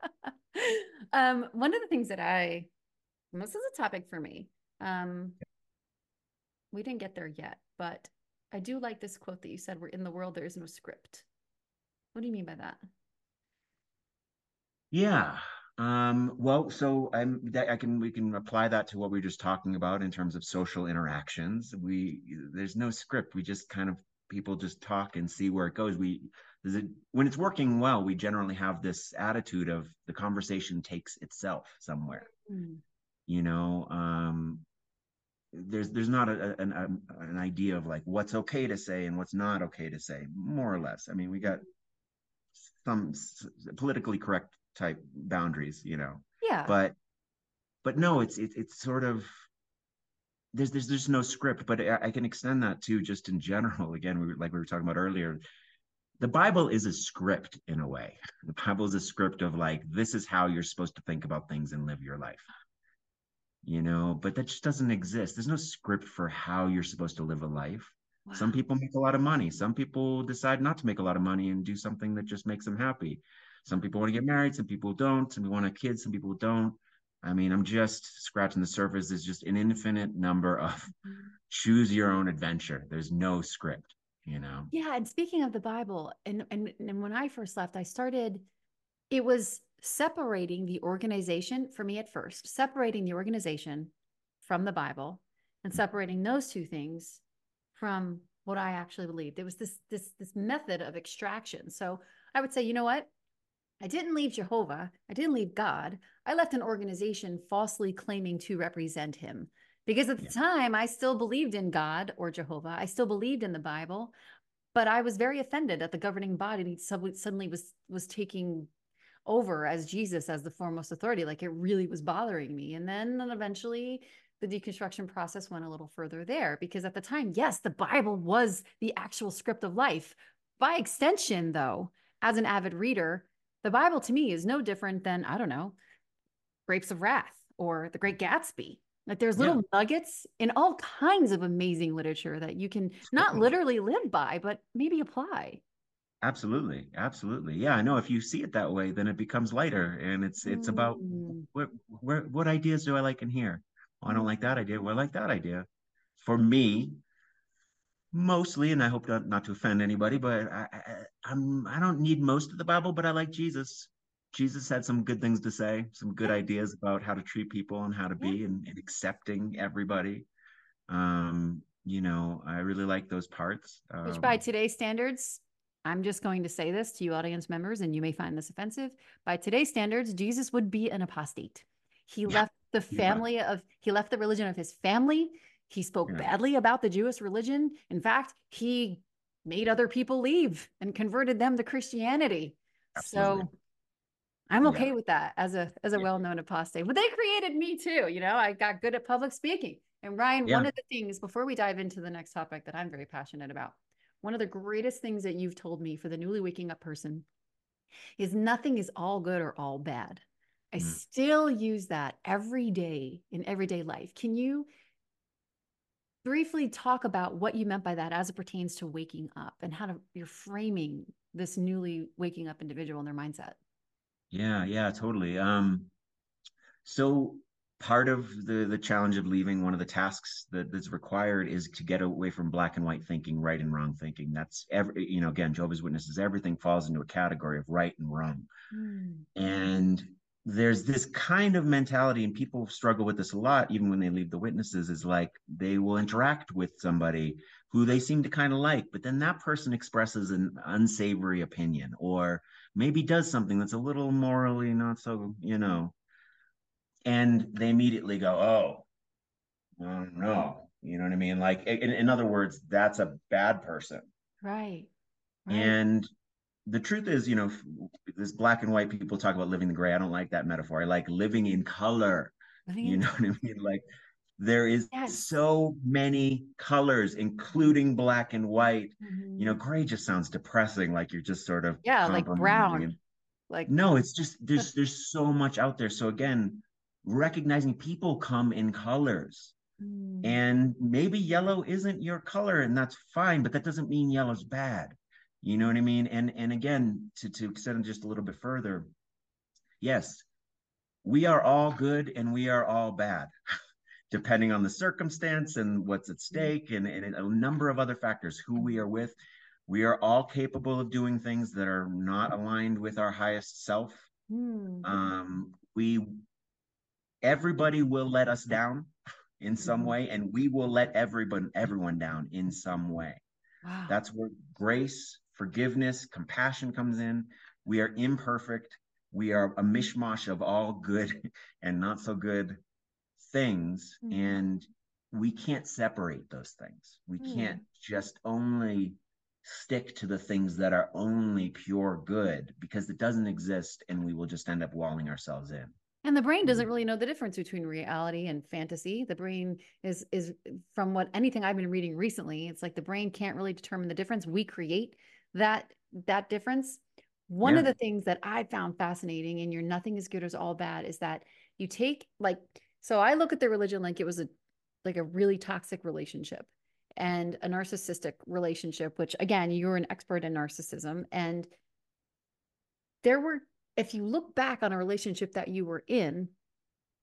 S1: um, one of the things that I, and this is a topic for me. Um, we didn't get there yet, but I do like this quote that you said, "We're in the world, there is no script." What do you mean by that?
S2: Yeah. Um, well, so I'm that I can we can apply that to what we were just talking about in terms of social interactions. We There's no script. We just kind of, people just talk and see where it goes. We there's a, when it's working well, we generally have this attitude of the conversation takes itself somewhere.
S1: Mm,
S2: You know, um, there's there's not a, an a, an idea of like what's okay to say and what's not okay to say, more or less. I mean, we got some politically correct type boundaries, you know,
S1: yeah.
S2: but but no, it's it, it's sort of, there's there's there's no script, but I, I can extend that to just in general. Again, we were, like we were talking about earlier, the Bible is a script in a way. The Bible is a script of like, this is how you're supposed to think about things and live your life, you know, but that just doesn't exist. There's no script for how you're supposed to live a life. Some
S1: Wow.
S2: people make a lot of money. Some people decide not to make a lot of money and do something that just makes them happy. Some people want to get married. Some people don't. Some people want a kid. Some people don't. I mean, I'm just scratching the surface. There's just an infinite number of
S1: Mhm.
S2: choose your own adventure. There's no script, you know?
S1: Yeah, and speaking of the Bible, and and and when I first left, I started, it was separating the organization for me at first, separating the organization from the Bible and separating those two things from what I actually believed. It was this this this method of extraction. So I would say, you know what? I didn't leave Jehovah. I didn't leave God. I left an organization falsely claiming to represent him. Because at the
S2: Yeah.
S1: time, I still believed in God or Jehovah. I still believed in the Bible, but I was very offended that the governing body suddenly was was taking over as Jesus as the foremost authority. Like it really was bothering me. And then eventually the deconstruction process went a little further there because at the time, yes, the Bible was the actual script of life. By extension, though, as an avid reader, the Bible to me is no different than, I don't know, Grapes of Wrath or The Great Gatsby. Like there's
S2: Yeah.
S1: little nuggets in all kinds of amazing literature that you can not
S2: Totally.
S1: literally live by, but maybe apply.
S2: Absolutely. Absolutely. Yeah, I know if you see it that way, then it becomes lighter and it's it's about
S1: Mm.
S2: what where what ideas do I like in here? Oh, I don't
S1: Mm.
S2: like that idea. Well, I like that idea. For me, mostly, and I hope not, not to offend anybody, but I, I I'm I don't need most of the Bible, but I like Jesus. Jesus had some good things to say, some good
S1: Yeah,
S2: ideas about how to treat people and how to
S1: yeah.
S2: be and, and accepting everybody. Um, you know, I really like those parts.
S1: Which by
S2: Um,
S1: today's standards, I'm just going to say this to you audience members, and you may find this offensive. By today's standards, Jesus would be an apostate. He
S2: yeah,
S1: left the
S2: yeah,
S1: family of, he left the religion of his family. He spoke
S2: yeah,
S1: badly about the Jewish religion. In fact, he made other people leave and converted them to Christianity.
S2: absolutely.
S1: So I'm
S2: Yeah,
S1: okay with that as a as a
S2: yeah,
S1: well-known apostate. But they created me too, you know. I got good at public speaking. And Ryan, one
S2: yeah.
S1: of the things before we dive into the next topic that I'm very passionate about, one of the greatest things that you've told me for the newly waking up person is nothing is all good or all bad. I
S2: Mm.
S1: still use that every day in everyday life. Can you briefly talk about what you meant by that as it pertains to waking up and how to, you're framing this newly waking up individual and their mindset?
S2: Yeah, yeah, totally. Um, So part of the the challenge of leaving, one of the tasks that that's required is to get away from black and white thinking, right and wrong thinking. That's every, you know, again, Jehovah's Witnesses, everything falls into a category of right and wrong.
S1: Mm.
S2: And there's this kind of mentality, and people struggle with this a lot, even when they leave the witnesses, is like they will interact with somebody who they seem to kind of like, but then that person expresses an unsavory opinion or maybe does something that's a little morally not so, you know, and they immediately go, "Oh, oh no," you know what I mean? Like, in, in other words, that's a bad person.
S1: Right. Right.
S2: And the truth is, you know, this black and white people talk about living the gray. I don't like that metaphor. I like living in color.
S1: Living
S2: You
S1: in
S2: know what I mean? Like, there is
S1: yes.
S2: so many colors, including black and white. You know,
S1: Mhm.
S2: gray just sounds depressing, like you're just sort of
S1: Yeah, like
S2: compromising.
S1: brown.
S2: And
S1: Like
S2: no, it's just there's there's so much out there. So again, recognizing people come in colors.
S1: mm,
S2: And maybe yellow isn't your color, and that's fine, but that doesn't mean yellow's bad. You know what I mean? And and again, to to extend just a little bit further, yes, we are all good and we are all bad, depending on the circumstance and what's at stake, and, and a number of other factors, who we are with. We are all capable of doing things that are not aligned with our highest self.
S1: mm,
S2: Um, we everybody will let us down in some
S1: mhm.
S2: way, and we will let everyone everyone down in some way.
S1: Wow.
S2: That's where grace, forgiveness, compassion comes in. We are imperfect. We are a mishmash of all good and not so good things,
S1: Mhm.
S2: and we can't separate those things. We can't
S1: Mm.
S2: just only stick to the things that are only pure good, because it doesn't exist, and we will just end up walling ourselves in.
S1: And the brain doesn't really know the difference between reality and fantasy. The brain is is from what anything I've been reading recently, it's like the brain can't really determine the difference. We create that that difference. One
S2: Yeah.
S1: of the things that I found fascinating in your nothing is good or all bad is that you take like so I look at the religion like it was a like a really toxic relationship and a narcissistic relationship, which again, you're an expert in narcissism. And there were, if you look back on a relationship that you were in,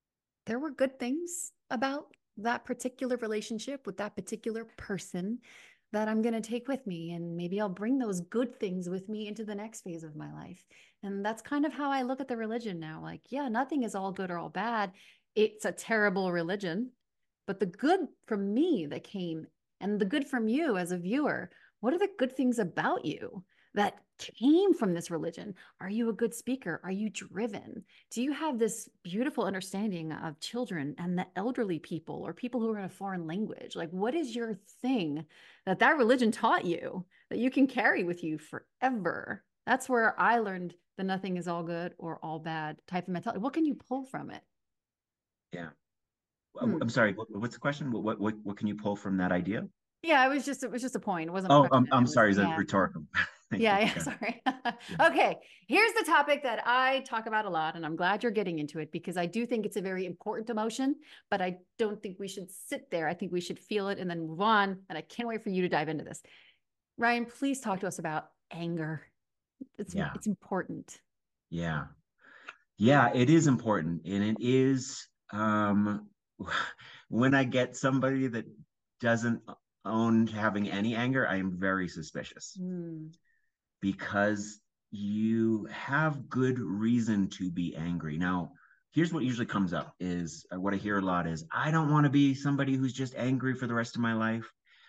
S1: there were good things about that particular relationship with that particular person that I'm going to take with me. And maybe I'll bring those good things with me into the next phase of my life. And that's kind of how I look at the religion now. Like, yeah, nothing is all good or all bad. It's a terrible religion, but the good from me that came and the good from you as a viewer, what are the good things about you that came from this religion? Are you a good speaker? Are you driven? Do you have this beautiful understanding of children and the elderly people or people who are in a foreign language? Like, what is your thing that that religion taught you that you can carry with you forever? That's where I learned the nothing is all good or all bad type of mentality. What can you pull from it?
S2: Yeah.
S1: Hmm.
S2: I'm sorry. What, what's the question? What, what what can you pull from that idea?
S1: Yeah, it was just it was just a point. It wasn't a
S2: Oh,
S1: question.
S2: I'm I'm
S1: It was
S2: sorry. Is that
S1: yeah.
S2: rhetorical? Thank
S1: Yeah,
S2: you.
S1: yeah,
S2: Got it.
S1: sorry.
S2: Yeah.
S1: Okay, here's the topic that I talk about a lot, and I'm glad you're getting into it because I do think it's a very important emotion, but I don't think we should sit there. I think we should feel it and then move on. And I can't wait for you to dive into this. Ryan, please talk to us about anger. It's
S2: Yeah.
S1: it's important.
S2: Yeah. Yeah. It is important, and it is. Um, when I get somebody that doesn't own having any anger, I am very suspicious
S1: Hmm.
S2: because you have good reason to be angry. Now, here's what usually comes up is uh, what I hear a lot is I don't want to be somebody who's just angry for the rest of my life.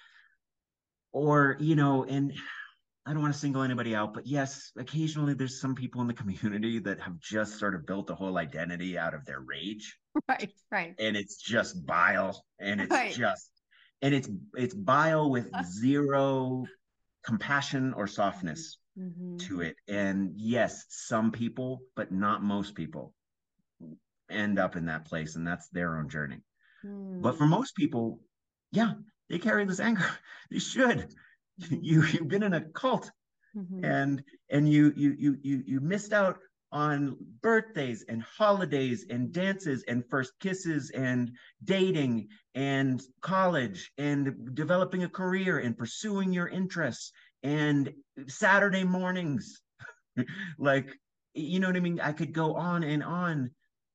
S2: Or, you know, and I don't want to single anybody out, but yes, occasionally there's some people in the community that have just sort of built a whole identity out of their rage.
S1: Right, right,
S2: And it's just bile and it's
S1: right.
S2: just and it's it's bile with zero compassion or softness
S1: Mm-hmm.
S2: to it. And yes, some people, but not most people, end up in that place, and that's their own journey. But
S1: Mm-hmm.
S2: for most people, yeah, they carry this anger. They should. You you've been in a cult,
S1: Mm-hmm.
S2: and and you you you you you missed out on birthdays and holidays and dances and first kisses and dating and college and developing a career and pursuing your interests and Saturday mornings. Like, you know what I mean? I could go on and on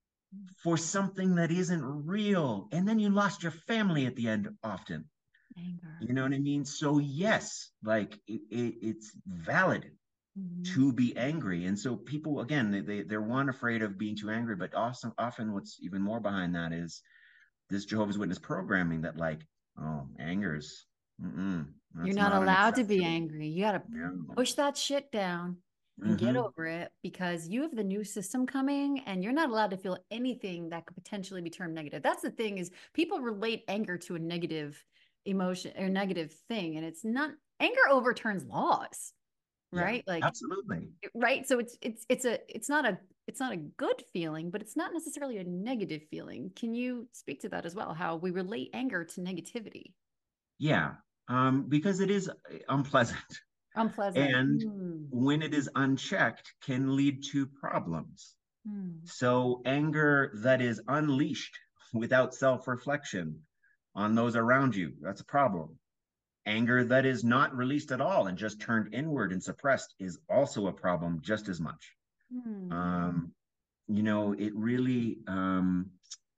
S2: for something that isn't real. And then you lost your family at the end often.
S1: Anger.
S2: You know what I mean? So, yes, like it, it, it's valid
S1: Mm-hmm.
S2: to be angry. And so people, again, they, they, they're one afraid of being too angry, but also often what's even more behind that is this Jehovah's Witness programming that like, oh, anger's, mm-mm,
S1: You're
S2: that's
S1: not
S2: not an
S1: allowed to be
S2: acceptable.
S1: angry. You got to
S2: Yeah.
S1: push that shit down and get
S2: Mm-hmm.
S1: over it because you have the new system coming and you're not allowed to feel anything that could potentially be termed negative. That's the thing is people relate anger to a negative emotion or negative thing and it's not anger overturns laws,
S2: Yeah,
S1: right? Like
S2: absolutely.
S1: right so it's it's it's a it's not a it's not a good feeling, but it's not necessarily a negative feeling. Can you speak to that as well, how we relate anger to negativity?
S2: Yeah, um, because it is unpleasant.
S1: Unpleasant.
S2: And
S1: Hmm.
S2: when it is unchecked, can lead to problems.
S1: Hmm.
S2: So, anger that is unleashed without self reflection on those around you, that's a problem. Anger that is not released at all and just turned inward and suppressed is also a problem just as much.
S1: Hmm.
S2: Um, you know, it really um,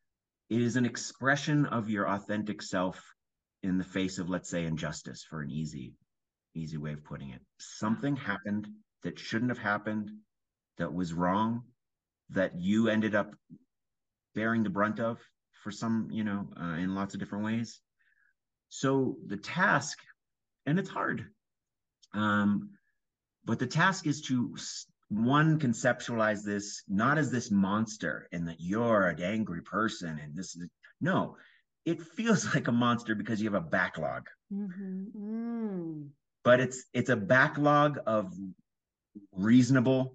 S2: it is an expression of your authentic self in the face of, let's say, injustice, for an easy, easy way of putting it.
S1: Wow.
S2: Something happened that shouldn't have happened, that was wrong, that you ended up bearing the brunt of for some, you know, uh, in lots of different ways. So the task, and it's hard, um, but the task is to one conceptualize this not as this monster and that you're an angry person and this is no, it feels like a monster because you have a backlog,
S1: Mm-hmm. Mm.
S2: but it's it's a backlog of reasonable,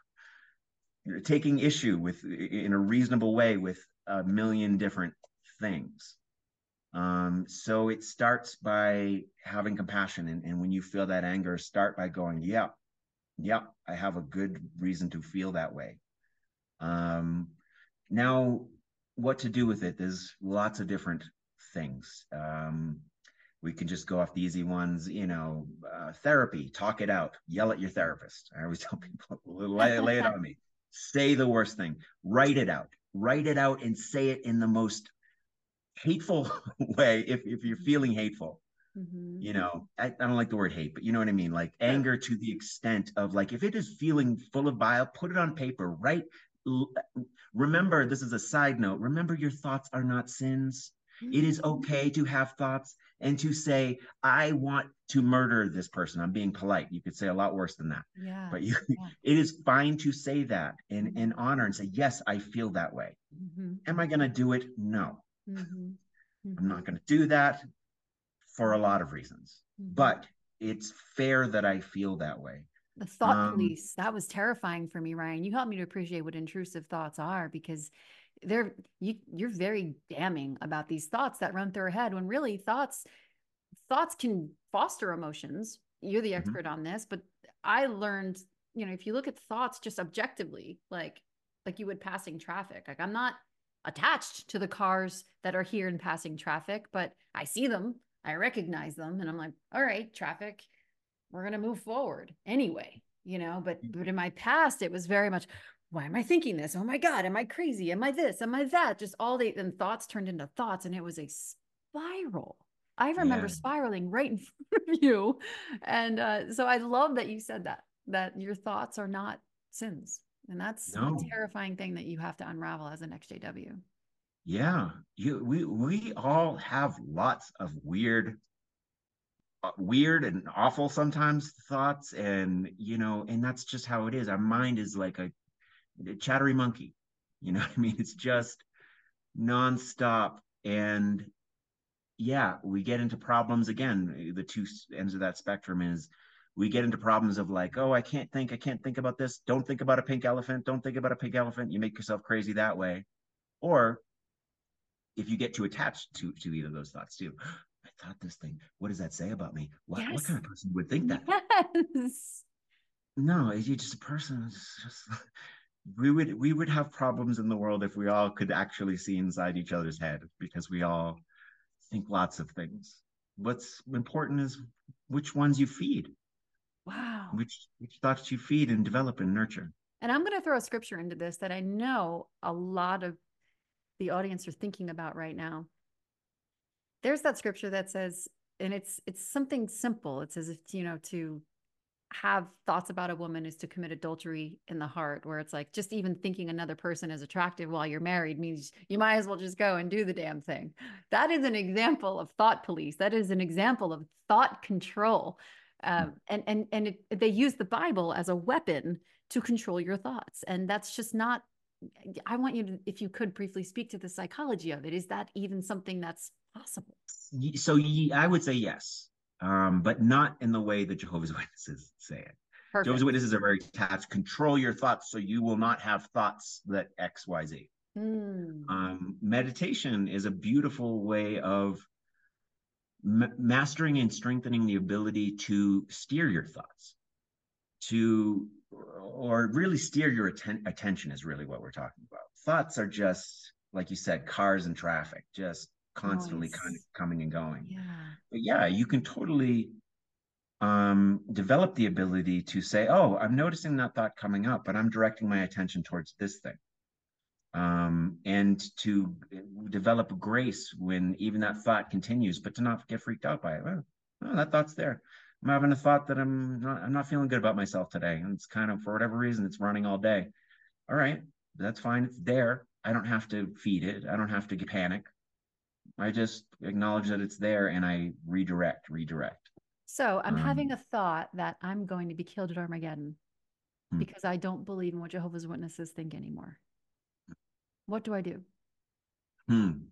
S2: taking issue with in a reasonable way with a million different things. Um, so it starts by having compassion. And, and when you feel that anger, start by going, yeah, yeah, I have a good reason to feel that way. Um, now, what to do with it? There's lots of different things. Um, we can just go off the easy ones, you know, uh, therapy, talk it out, yell at your therapist. I always tell people, lay, lay it on me, say the worst thing, write it out. write it out and say it in the most hateful way if, if you're feeling hateful.
S1: Mm-hmm.
S2: You know, I, I don't like the word hate, but you know what I mean? Like
S1: Sure.
S2: anger to the extent of like, if it is feeling full of bile, put it on paper, right? Remember, this is a side note. Remember, your thoughts are not sins. It is
S1: Mm-hmm.
S2: okay to have thoughts and to say, I want to murder this person. I'm being polite. You could say a lot worse than that.
S1: Yeah.
S2: But you,
S1: Yeah.
S2: it is fine to say that in, in
S1: Mm-hmm.
S2: honor and say, yes, I feel that way.
S1: Mm-hmm.
S2: Am I going to do it? No,
S1: Mm-hmm.
S2: I'm
S1: Mm-hmm.
S2: not going to do that for a lot of reasons.
S1: Mm-hmm.
S2: But it's fair that I feel that way.
S1: The thought
S2: Um,
S1: police, that was terrifying for me, Ryan. You helped me to appreciate what intrusive thoughts are because they're you you're very damning about these thoughts that run through our head when really thoughts thoughts can foster emotions. You're the
S2: mhm.
S1: expert on this, but I learned, you know, if you look at thoughts just objectively, like like you would passing traffic. Like I'm not attached to the cars that are here in passing traffic, but I see them, I recognize them, and I'm like, all right, traffic, we're going to move forward anyway, you know, but but in my past it was very much, why am I thinking this? Oh my god, am I crazy? Am I this? Am I that? Just all the and thoughts turned into thoughts, and it was a spiral. I remember
S2: Yeah.
S1: spiraling right in front of you. And uh, so I love that you said that, that your thoughts are not sins. And that's a
S2: No.
S1: terrifying thing that you have to unravel as an X J W.
S2: Yeah. You we we all have lots of weird uh, weird and awful sometimes thoughts, and you know, and that's just how it is. Our mind is like a, a chattery monkey. You know what I mean? It's just nonstop. And yeah, we get into problems again. The two ends of that spectrum is we get into problems of like, oh, I can't think, I can't think about this. Don't think about a pink elephant. Don't think about a pink elephant. You make yourself crazy that way. Or if you get too attached to to either of those thoughts too, I thought this thing. What does that say about me? What what
S1: Yes.
S2: kind of person would think that?
S1: Yes.
S2: No, you're just a person. It's just we would we would have problems in the world if we all could actually see inside each other's head because we all think lots of things. What's important is which ones you feed,
S1: Wow.
S2: which which thoughts you feed and develop and nurture.
S1: And I'm going to throw a scripture into this that I know a lot of the audience are thinking about right now. There's that scripture that says, and it's it's something simple. It says, if you know, to have thoughts about a woman is to commit adultery in the heart, where it's like just even thinking another person is attractive while you're married means you might as well just go and do the damn thing. That is an example of thought police. That is an example of thought control. Um, and and and it, they use the Bible as a weapon to control your thoughts. And that's just not, I want you to, if you could briefly speak to the psychology of it. Is that even something that's possible?
S2: So I would say yes, um, but not in the way that Jehovah's Witnesses say it. Jehovah's
S1: Perfect.
S2: Witnesses are very attached. Control your thoughts so you will not have thoughts that X, Y, Z.
S1: Mm.
S2: Um, meditation is a beautiful way of m- mastering and strengthening the ability to steer your thoughts, to or really steer your atten- attention is really what we're talking about. Thoughts are just like you said, cars and traffic, just constantly kind of
S1: Noise.
S2: coming and going.
S1: Yeah.
S2: But yeah, you can totally um, develop the ability to say, oh, I'm noticing that thought coming up, but I'm directing my attention towards this thing. Um, and to develop grace when even that thought continues, but to not get freaked out by it. Well, oh, that thought's there. I'm having a thought that I'm not, I'm not feeling good about myself today. And it's kind of, for whatever reason, it's running all day. All right, that's fine. It's there. I don't have to feed it. I don't have to get panic. I just acknowledge that it's there and I redirect, redirect.
S1: So I'm having
S2: Um,
S1: a thought that I'm going to be killed at Armageddon
S2: hmm,
S1: because I don't believe in what Jehovah's Witnesses think anymore. What do I do?
S2: hmm,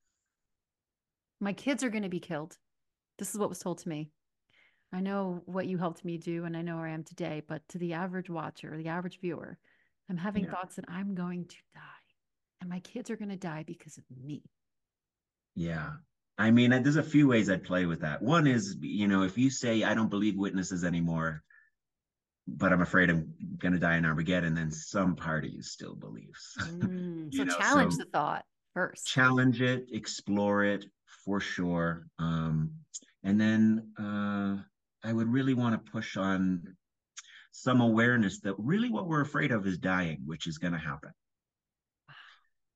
S1: My kids are going to be killed. This is what was told to me. I know what you helped me do, and I know where I am today, but to the average watcher, the average viewer, I'm having
S2: yeah,
S1: thoughts that I'm going to die, and my kids are going to die because of me.
S2: yeah. I mean, there's a few ways I'd play with that. One is, you know, if you say I don't believe witnesses anymore, but I'm afraid I'm going to die in Armageddon, then some part of you still believes.
S1: Mm, so
S2: You know,
S1: challenge
S2: so
S1: the thought first.
S2: challenge it, explore it for sure. Um, and then uh, I would really want to push on some awareness that really what we're afraid of is dying, which is going to happen.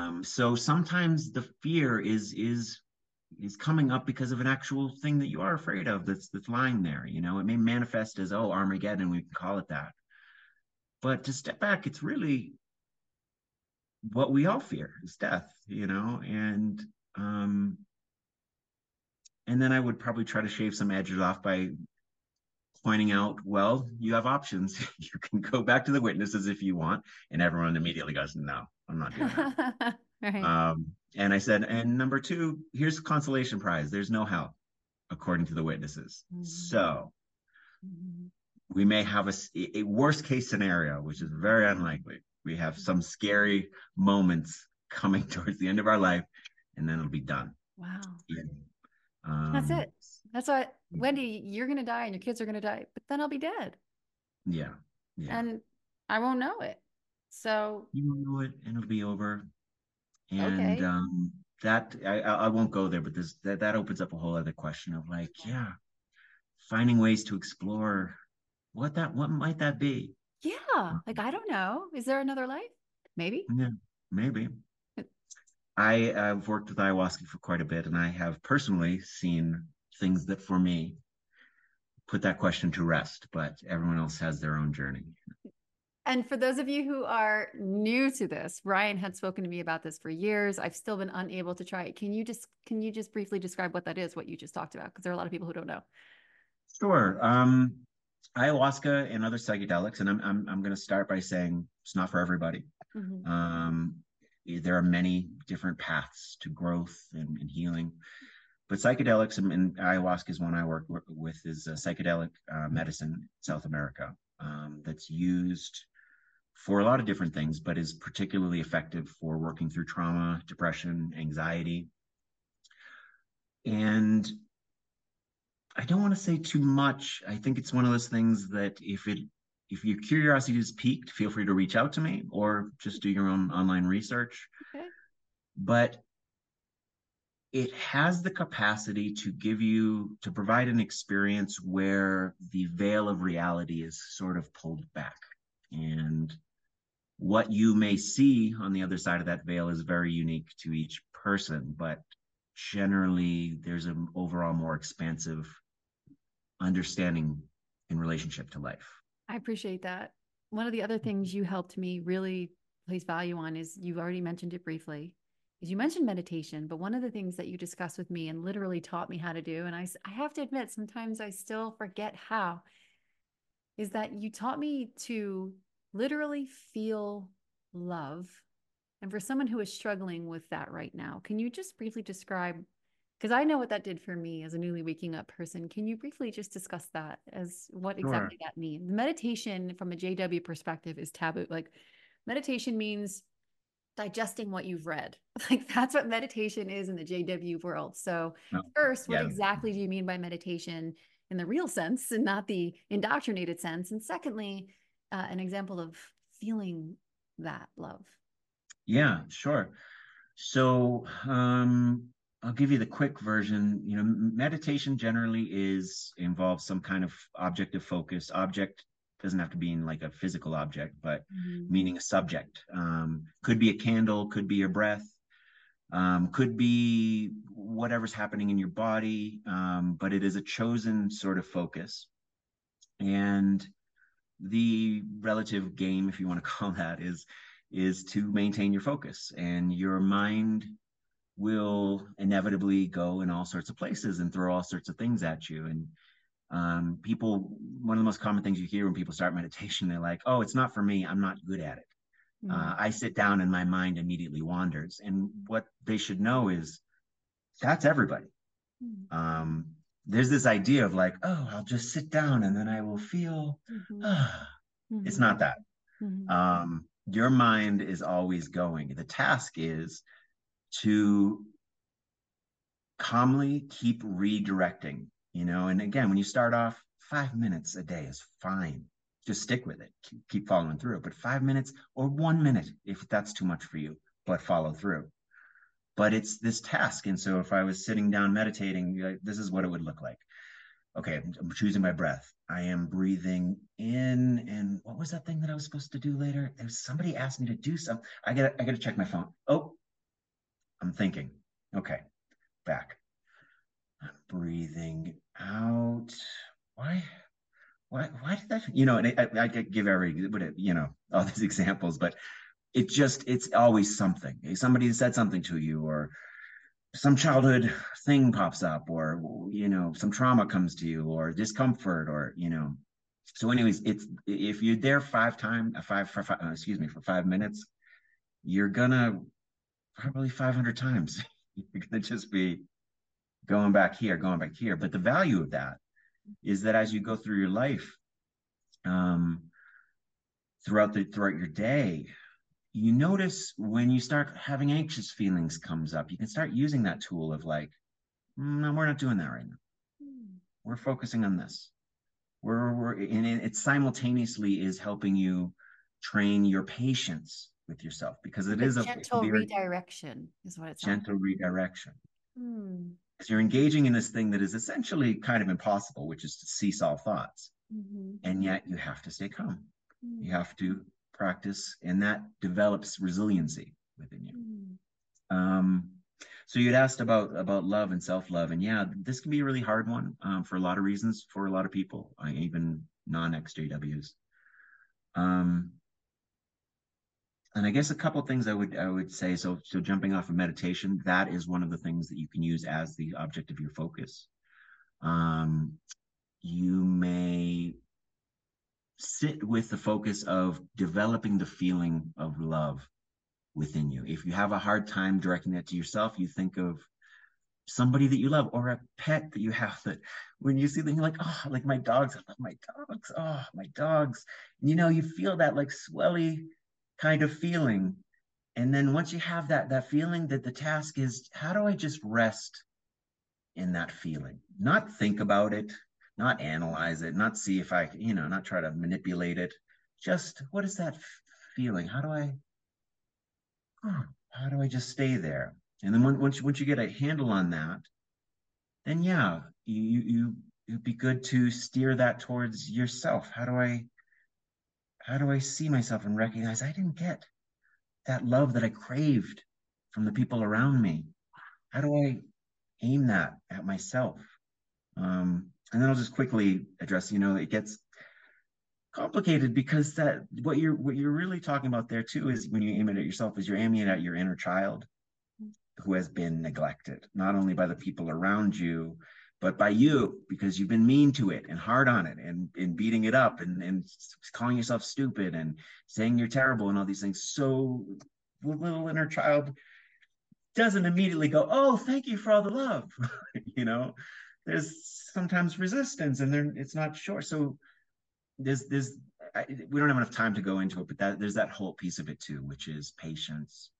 S2: Um, so sometimes the fear is is is coming up because of an actual thing that you are afraid of that's that's lying there. You know, it may manifest as, oh, Armageddon, we can call it that. But to step back, it's really what we all fear is death, you know, and um and then I would probably try to shave some edges off by pointing out, well, you have options. You can go back to the witnesses if you want. And everyone immediately goes, no, I'm not doing that.
S1: Right.
S2: Um, and I said, and number two, here's the consolation prize. There's no hell, according to the witnesses. Mm-hmm. So mm-hmm. we may have a, a worst case scenario, which is very unlikely. We have some scary moments coming towards the end of our life, and then it'll be done.
S1: Wow.
S2: Yeah. Um,
S1: That's it. That's what, Wendy, you're going to die and your kids are going to die, but then I'll be dead.
S2: Yeah. Yeah.
S1: And I won't know it. So
S2: you won't know it and it'll be over. And
S1: okay.
S2: um, that I, I won't go there, but this that, that opens up a whole other question of like, yeah, finding ways to explore what that what might that be?
S1: Yeah, like I don't know. Is there another life? Maybe.
S2: Yeah, maybe. I I've worked with ayahuasca for quite a bit, and I have personally seen things that for me put that question to rest. But everyone else has their own journey.
S1: And for those of you who are new to this, Ryan had spoken to me about this for years. I've still been unable to try it. Can you just can you just briefly describe what that is, what you just talked about? Because there are a lot of people who don't know.
S2: Sure. Um, ayahuasca and other psychedelics, and I'm I'm I'm going to start by saying it's not for everybody. Mm-hmm. Um, there are many different paths to growth and, and healing, but psychedelics and, and ayahuasca is one I work with is a psychedelic uh, medicine in South America um, that's used for a lot of different things, but is particularly effective for working through trauma, depression, anxiety. And I don't want to say too much. I think it's one of those things that if it if your curiosity is piqued, feel free to reach out to me or just do your own online research. Okay. But it has the capacity to give you, to provide an experience where the veil of reality is sort of pulled back. And what you may see on the other side of that veil is very unique to each person, but generally there's an overall more expansive understanding in relationship to life.
S1: I appreciate that. One of the other things you helped me really place value on is, you've already mentioned it briefly, is you mentioned meditation, but one of the things that you discussed with me and literally taught me how to do, and I, I have to admit, sometimes I still forget how, is that you taught me to literally feel love. And for someone who is struggling with that right now, can you just briefly describe, because I know what that did for me as a newly waking up person. Can you briefly just discuss that as what sure. exactly that means? Meditation from a J W perspective is taboo. Like meditation means digesting what you've read. Like that's what meditation is in the J W world. So no. first, what yeah. exactly do you mean by meditation in the real sense and not the indoctrinated sense? And secondly, uh, an example of feeling that love.
S2: Yeah, sure. So, um, I'll give you the quick version. You know, meditation generally is involves some kind of object of focus. Object doesn't have to be in like a physical object, but mm-hmm. meaning a subject. Um, could be a candle, could be your breath, um, could be whatever's happening in your body, um, but it is a chosen sort of focus. And the relative game, if you want to call that, is is to maintain your focus, and your mind will inevitably go in all sorts of places and throw all sorts of things at you. And um, people, one of the most common things you hear when people start meditation, they're like, oh, it's not for me. I'm not good at it. Mm-hmm. Uh, I sit down and my mind immediately wanders. And what they should know is that's everybody. Mm-hmm. Um, there's this idea of like, oh, I'll just sit down and then I will feel, mm-hmm. ah. Mm-hmm. It's not that. Mm-hmm. Um, your mind is always going. The task is to calmly keep redirecting, you know, and again, when you start off, five minutes a day is fine. Just stick with it, keep, keep following through. But five minutes or one minute, if that's too much for you, but follow through. But it's this task. And so if I was sitting down meditating, like, this is what it would look like. Okay, I'm choosing my breath. I am breathing in, and what was that thing that I was supposed to do later? There's somebody asked me to do something. I gotta, I gotta check my phone. Oh, I'm thinking, okay, back. I'm breathing out. Why? Why? Why did that? You know, and I, I could give every, you know, all these examples, but it just, it's always something. Somebody said something to you, or some childhood thing pops up, or, you know, some trauma comes to you, or discomfort, or, you know. So anyways, it's, if you're there five times, five, for five, uh, excuse me, for five minutes, you're gonna probably five hundred times. You're gonna just be going back here, going back here. But the value of that is that as you go through your life, um, throughout the throughout your day, you notice when you start having anxious feelings comes up, you can start using that tool of like, "Mm, no, we're not doing that right now. We're focusing on this. We're, we're and it simultaneously is helping you train your patience with yourself, because it
S1: A
S2: is a
S1: gentle
S2: very
S1: redirection is what it's
S2: gentle redirection.
S1: Hmm.
S2: Because you're engaging in this thing that is essentially kind of impossible, which is to cease all thoughts.
S1: Mm-hmm.
S2: And yet you have to stay calm.
S1: Mm-hmm.
S2: You have to practice, and that develops resiliency within you.
S1: Mm-hmm.
S2: Um, so you'd asked about about love and self-love, and yeah, this can be a really hard one um, for a lot of reasons for a lot of people, uh, even non-X J Ws. Um, and I guess a couple of things I would I would say. So so jumping off of meditation, that is one of the things that you can use as the object of your focus. Um, you may sit with the focus of developing the feeling of love within you. If you have a hard time directing that to yourself, you think of somebody that you love, or a pet that you have, that when you see them, you're like, oh, like my dogs, I love my dogs. Oh, my dogs. And, you know, you feel that like swelly kind of feeling. And then once you have that, that feeling, that the task is, how do I just rest in that feeling? Not think about it, not analyze it, not see if I, you know, not try to manipulate it. Just, what is that feeling? How do I, oh, how do I just stay there? And then when, once you, once you get a handle on that, then yeah, you, you, it'd be good to steer that towards yourself. How do I, how do I see myself and recognize I didn't get that love that I craved from the people around me? How do I aim that at myself? Um, and then I'll just quickly address, you know, it gets complicated, because that what you're what you're really talking about there too is, when you aim it at yourself, is you're aiming it at your inner child who has been neglected, not only by the people around you, but by you, because you've been mean to it and hard on it, and, and beating it up, and, and calling yourself stupid and saying you're terrible and all these things. So the little inner child doesn't immediately go, oh, thank you for all the love. You know, there's sometimes resistance, and there it's not sure. So there's there's I, we don't have enough time to go into it, but that there's that whole piece of it too, which is patience,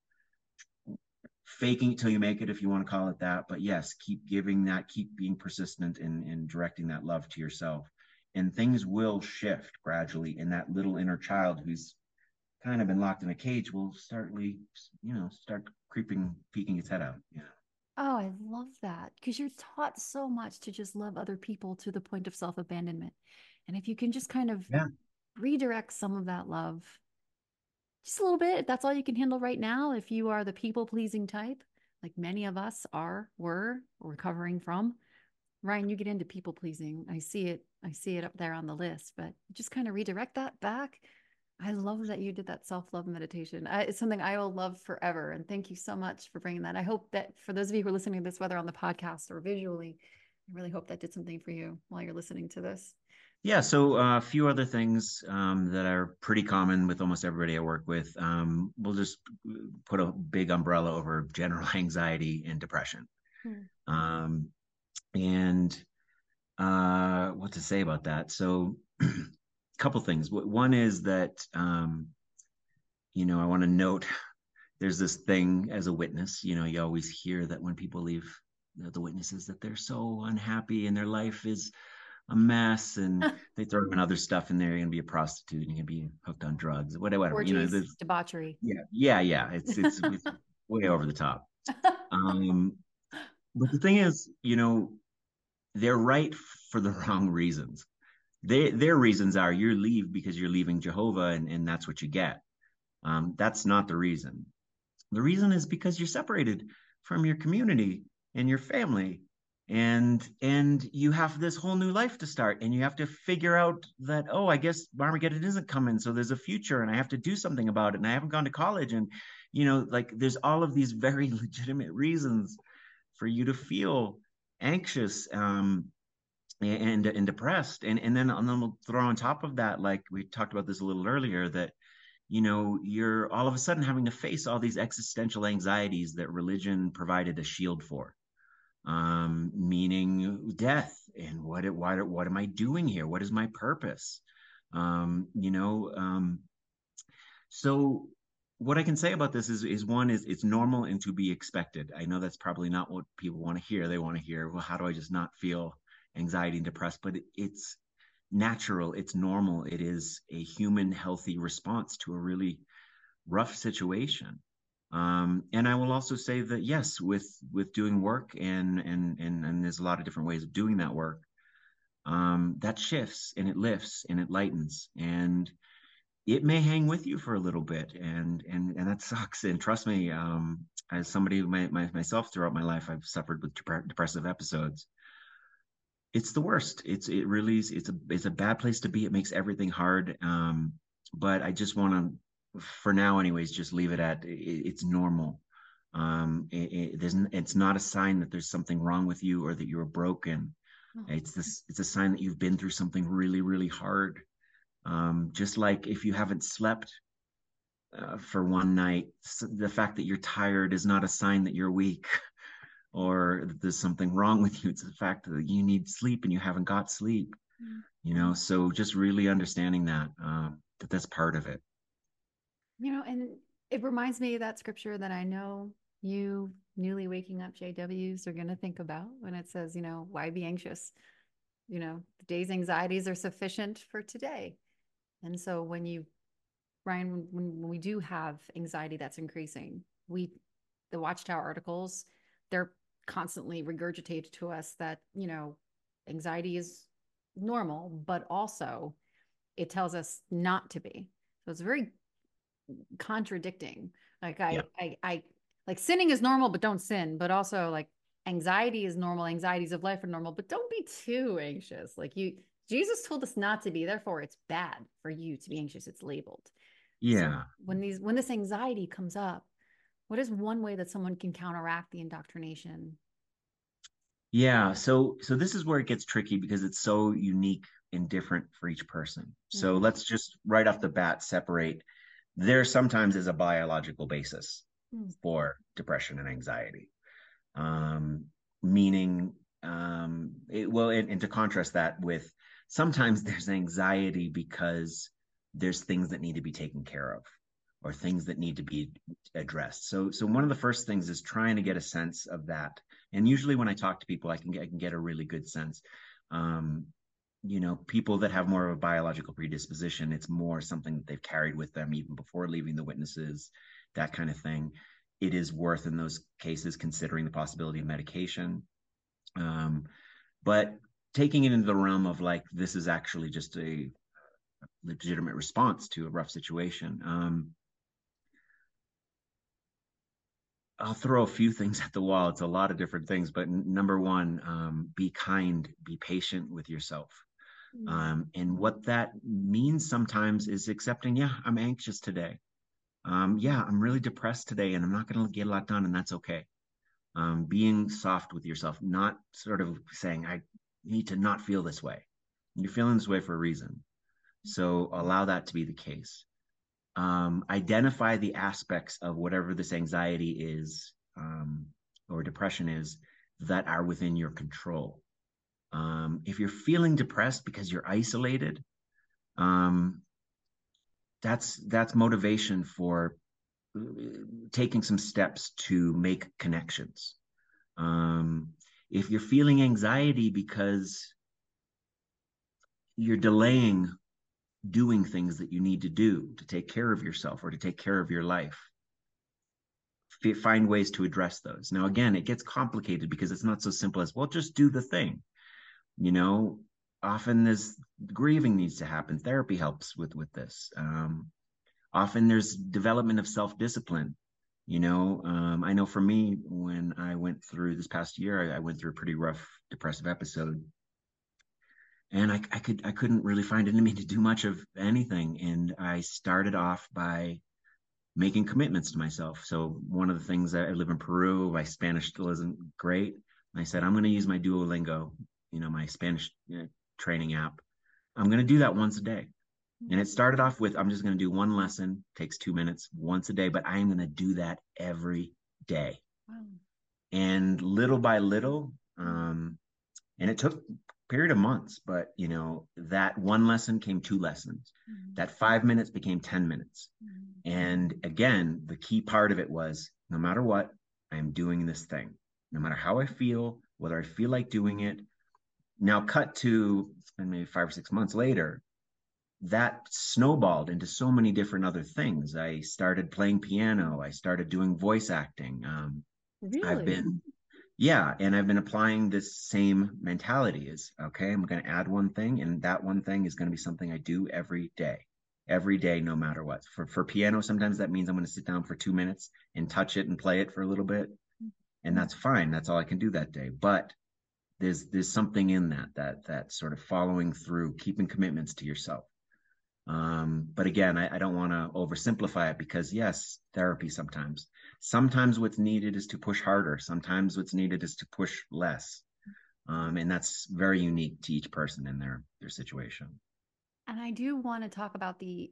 S2: faking it till you make it, if you want to call it that. But yes, keep giving that, keep being persistent in in directing that love to yourself, and things will shift gradually. And that little inner child who's kind of been locked in a cage will certainly, you know, start creeping, peeking its head out. You know.
S1: Oh, I love that, because you're taught so much to just love other people to the point of self-abandonment. And if you can just kind of
S2: Yeah.
S1: redirect some of that love, just a little bit, if that's all you can handle right now, if you are the people-pleasing type, like many of us are, were recovering from. Ryan, you get into people-pleasing. I see it. I see it up there on the list, but just kind of redirect that back. I love that you did that self-love meditation. I, it's something I will love forever. And thank you so much for bringing that. I hope that for those of you who are listening to this, whether on the podcast or visually, I really hope that did something for you while you're listening to this.
S2: Yeah, so uh, a few other things um, that are pretty common with almost everybody I work with. Um, we'll just put a big umbrella over general anxiety and depression. Hmm. Um, and uh, what to say about that? So a couple things. One is that, um, you know, I want to note there's this thing as a witness, you know, you always hear that when people leave, the witnesses, that they're so unhappy and their life is a mess, and they throw in other stuff in there. You're gonna be a prostitute, you're gonna be hooked on drugs, whatever, whatever.
S1: Orgies,
S2: you know, this
S1: debauchery.
S2: Yeah, yeah, yeah. It's it's, it's way over the top. Um, but the thing is, you know, they're right for the wrong reasons. They their reasons are, you leave because you're leaving Jehovah, and, and that's what you get. Um, that's not the reason. The reason is because you're separated from your community and your family. And and you have this whole new life to start, and you have to figure out that, oh, I guess Armageddon isn't coming, so there's a future, and I have to do something about it, and I haven't gone to college, and you know, like there's all of these very legitimate reasons for you to feel anxious, um, and and depressed, and and then, and then we'll throw on top of that, like we talked about this a little earlier, that you know, you're all of a sudden having to face all these existential anxieties that religion provided a shield for, um, meaning death, and what it, what, what am I doing here? What is my purpose? Um, you know, um, so what I can say about this is, is one is it's normal and to be expected. I know that's probably not what people want to hear. They want to hear, well, how do I just not feel anxiety and depressed? But it's natural. It's normal. It is a human healthy response to a really rough situation. Um, and I will also say that yes, with with doing work, and and and and there's a lot of different ways of doing that work. Um, that shifts and it lifts and it lightens, and it may hang with you for a little bit, and and and that sucks. And trust me, um, as somebody my, my, myself throughout my life, I've suffered with dep- depressive episodes. It's the worst. It's it really is, it's a it's a bad place to be. It makes everything hard. Um, but I just want to, for now, anyways, just leave it at it, it's normal. Um, it, it, there's it's not a sign that there's something wrong with you or that you're broken.
S1: Oh,
S2: It's this it's a sign that you've been through something really really hard. Um, just like if you haven't slept uh, for one night, the fact that you're tired is not a sign that you're weak or that there's something wrong with you. It's the fact that you need sleep and you haven't got sleep, you know? So just really understanding that, um, that that's part of it.
S1: you know, and it reminds me of that scripture that I know you newly waking up J Ws are going to think about when it says, you know, why be anxious? You know, the day's anxieties are sufficient for today. And so when you, Ryan, when, when we do have anxiety that's increasing, we, the Watchtower articles, they're constantly regurgitated to us that, you know, anxiety is normal, but also it tells us not to be. So it's very contradicting. Like I,
S2: Yeah.
S1: I, I, like sinning is normal, but don't sin. But also like anxiety is normal. Anxieties of life are normal, but don't be too anxious. Like you, Jesus told us not to be. Therefore, it's bad for you to be anxious. It's labeled. So
S2: Yeah.
S1: when these, when this anxiety comes up, what is one way that someone can counteract the indoctrination?
S2: Yeah. So, so this is where it gets tricky because it's so unique and different for each person. So
S1: Mm-hmm.
S2: let's just right off the bat separate. There sometimes is a biological basis
S1: Mm-hmm.
S2: for depression and anxiety. Um, meaning, um, it, well, and, and to contrast that with sometimes there's anxiety because there's things that need to be taken care of or things that need to be addressed. So, so one of the first things is trying to get a sense of that. And usually when I talk to people, I can get, I can get a really good sense. Um, you know, people that have more of a biological predisposition, it's more something that they've carried with them even before leaving the witnesses, that kind of thing. It is worth in those cases considering the possibility of medication. Um, but taking it into the realm of like, this is actually just a legitimate response to a rough situation. Um, I'll throw a few things at the wall. It's a lot of different things, but number one, um, be kind, be patient with yourself. Um, and what that means sometimes is accepting, yeah, I'm anxious today. Um, yeah, I'm really depressed today and I'm not going to get a lot done, and that's okay. Um, being soft with yourself, not sort of saying, I need to not feel this way. You're feeling this way for a reason. So allow that to be the case. Um, identify the aspects of whatever this anxiety is, um, or depression is, that are within your control. Um, if you're feeling depressed because you're isolated, um, that's that's motivation for uh, taking some steps to make connections. Um, if you're feeling anxiety because you're delaying doing things that you need to do to take care of yourself or to take care of your life, find ways to address those. Now, again, it gets complicated because it's not so simple as, well, just do the thing. You know, often there's grieving needs to happen. Therapy helps with with this. Um, often there's development of self-discipline. You know, um, I know for me, when I went through this past year, I, I went through a pretty rough depressive episode, and I, I could I couldn't really find it in me to do much of anything. And I started off by making commitments to myself. So one of the things that I live in Peru, my Spanish still isn't great. I said, I'm going to use my Duolingo, you know, my Spanish you know, training app. I'm going to do that once a day. And it started off with, I'm just going to do one lesson, takes two minutes once a day, but I am going to do that every day.
S1: Wow.
S2: And little by little, um, and it took a period of months, but you know, that one lesson came two lessons. Mm-hmm. That five minutes became ten minutes. Mm-hmm. And again, the key part of it was no matter what, I'm doing this thing, no matter how I feel, whether I feel like doing it. Now, cut to maybe five or six months later, that snowballed into so many different other things. I started playing piano. I started doing voice acting. Um,
S1: really?
S2: I've been, yeah, and I've been applying this same mentality is, okay, I'm going to add one thing, and that one thing is going to be something I do every day, every day, no matter what. For, for piano, sometimes that means I'm going to sit down for two minutes and touch it and play it for a little bit. And that's fine. That's all I can do that day. But there's, there's something in that, that, that sort of following through, keeping commitments to yourself. Um, but again, I, I don't want to oversimplify it because yes, therapy sometimes. Sometimes what's needed is to push harder. Sometimes what's needed is to push less. Um, and that's very unique to each person in their, their situation.
S1: And I do want to talk about the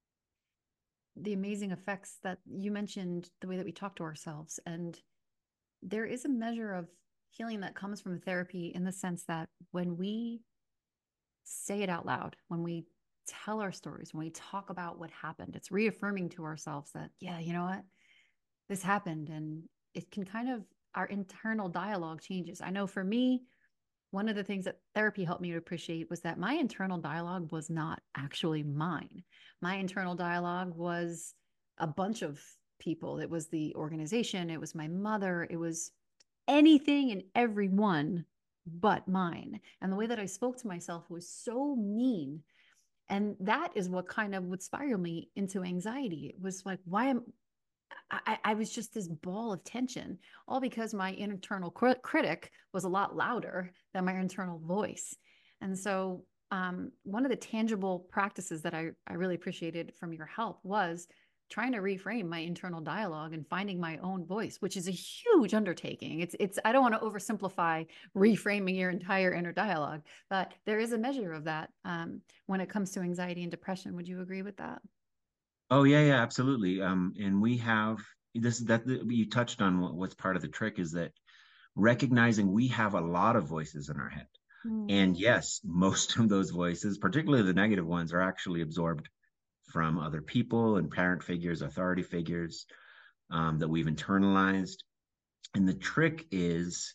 S1: the amazing effects that you mentioned, the way that we talk to ourselves. And there is a measure of healing that comes from therapy in the sense that when we say it out loud, when we tell our stories, when we talk about what happened, it's reaffirming to ourselves that, yeah, you know what, this happened. And it can kind of, our internal dialogue changes. I know for me, one of the things that therapy helped me to appreciate was that my internal dialogue was not actually mine. My internal dialogue was a bunch of people. It was the organization, it was my mother, it was anything and everyone but mine. And the way that I spoke to myself was so mean. And that is what kind of would spiral me into anxiety. It was like, why am I, I was just this ball of tension, all because my internal cr- critic was a lot louder than my internal voice. And so um, one of the tangible practices that I, I really appreciated from your help was trying to reframe my internal dialogue and finding my own voice, which is a huge undertaking. It's, it's, I don't want to oversimplify reframing your entire inner dialogue, but there is a measure of that um, when it comes to anxiety and depression. Would you agree with that?
S2: Oh yeah, yeah, absolutely. Um, and we have this that you touched on what, what's part of the trick is that recognizing we have a lot of voices in our head. Mm. And yes, most of those voices, particularly the negative ones, are actually absorbed from other people and parent figures, authority figures um, that we've internalized. And the trick is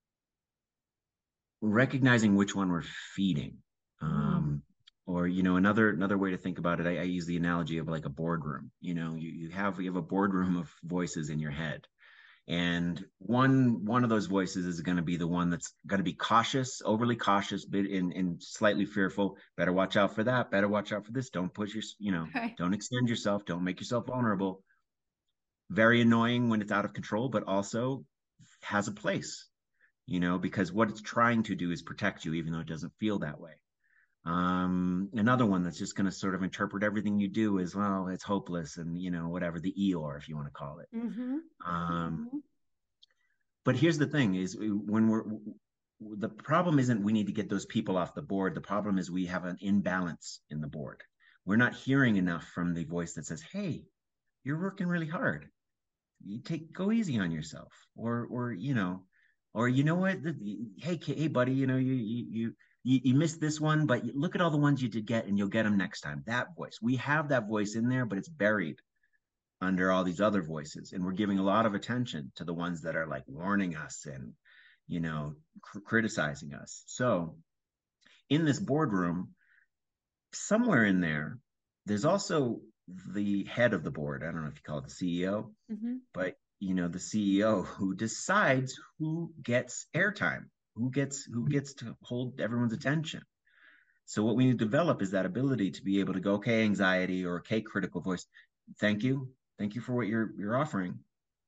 S2: recognizing which one we're feeding. Um, or you know another another way to think about it, I, I use the analogy of like a boardroom. You know, you, you have you have a boardroom of voices in your head, and one one of those voices is going to be the one that's going to be cautious, overly cautious, but in and slightly fearful. Better watch out for that. Better watch out for this. Don't push your, you know, right. Don't extend yourself. Don't make yourself vulnerable. Very annoying when it's out of control, but also has a place, you know, because what it's trying to do is protect you, even though it doesn't feel that way. Um, another one that's just going to sort of interpret everything you do as, well, it's hopeless and, you know, whatever, the Eeyore, if you want to call it. Mm-hmm. Um, mm-hmm. But here's the thing is when we're, the problem isn't we need to get those people off the board. The problem is we have an imbalance in the board. We're not hearing enough from the voice that says, hey, you're working really hard. You take, go easy on yourself. Or, or, you know, or, you know what, hey, hey, buddy, you know, you, you, you, You, you missed this one, but look at all the ones you did get and you'll get them next time. That voice, we have that voice in there, but it's buried under all these other voices. And we're giving a lot of attention to the ones that are like warning us and, you know, cr- criticizing us. So in this boardroom, somewhere in there, there's also the head of the board. I don't know if you call it the C E O, mm-hmm. but you know, the C E O who decides who gets airtime. Who gets who gets to hold everyone's attention? So what we need to develop is that ability to be able to go, okay, anxiety, or okay, critical voice. Thank you, thank you for what you're you're offering.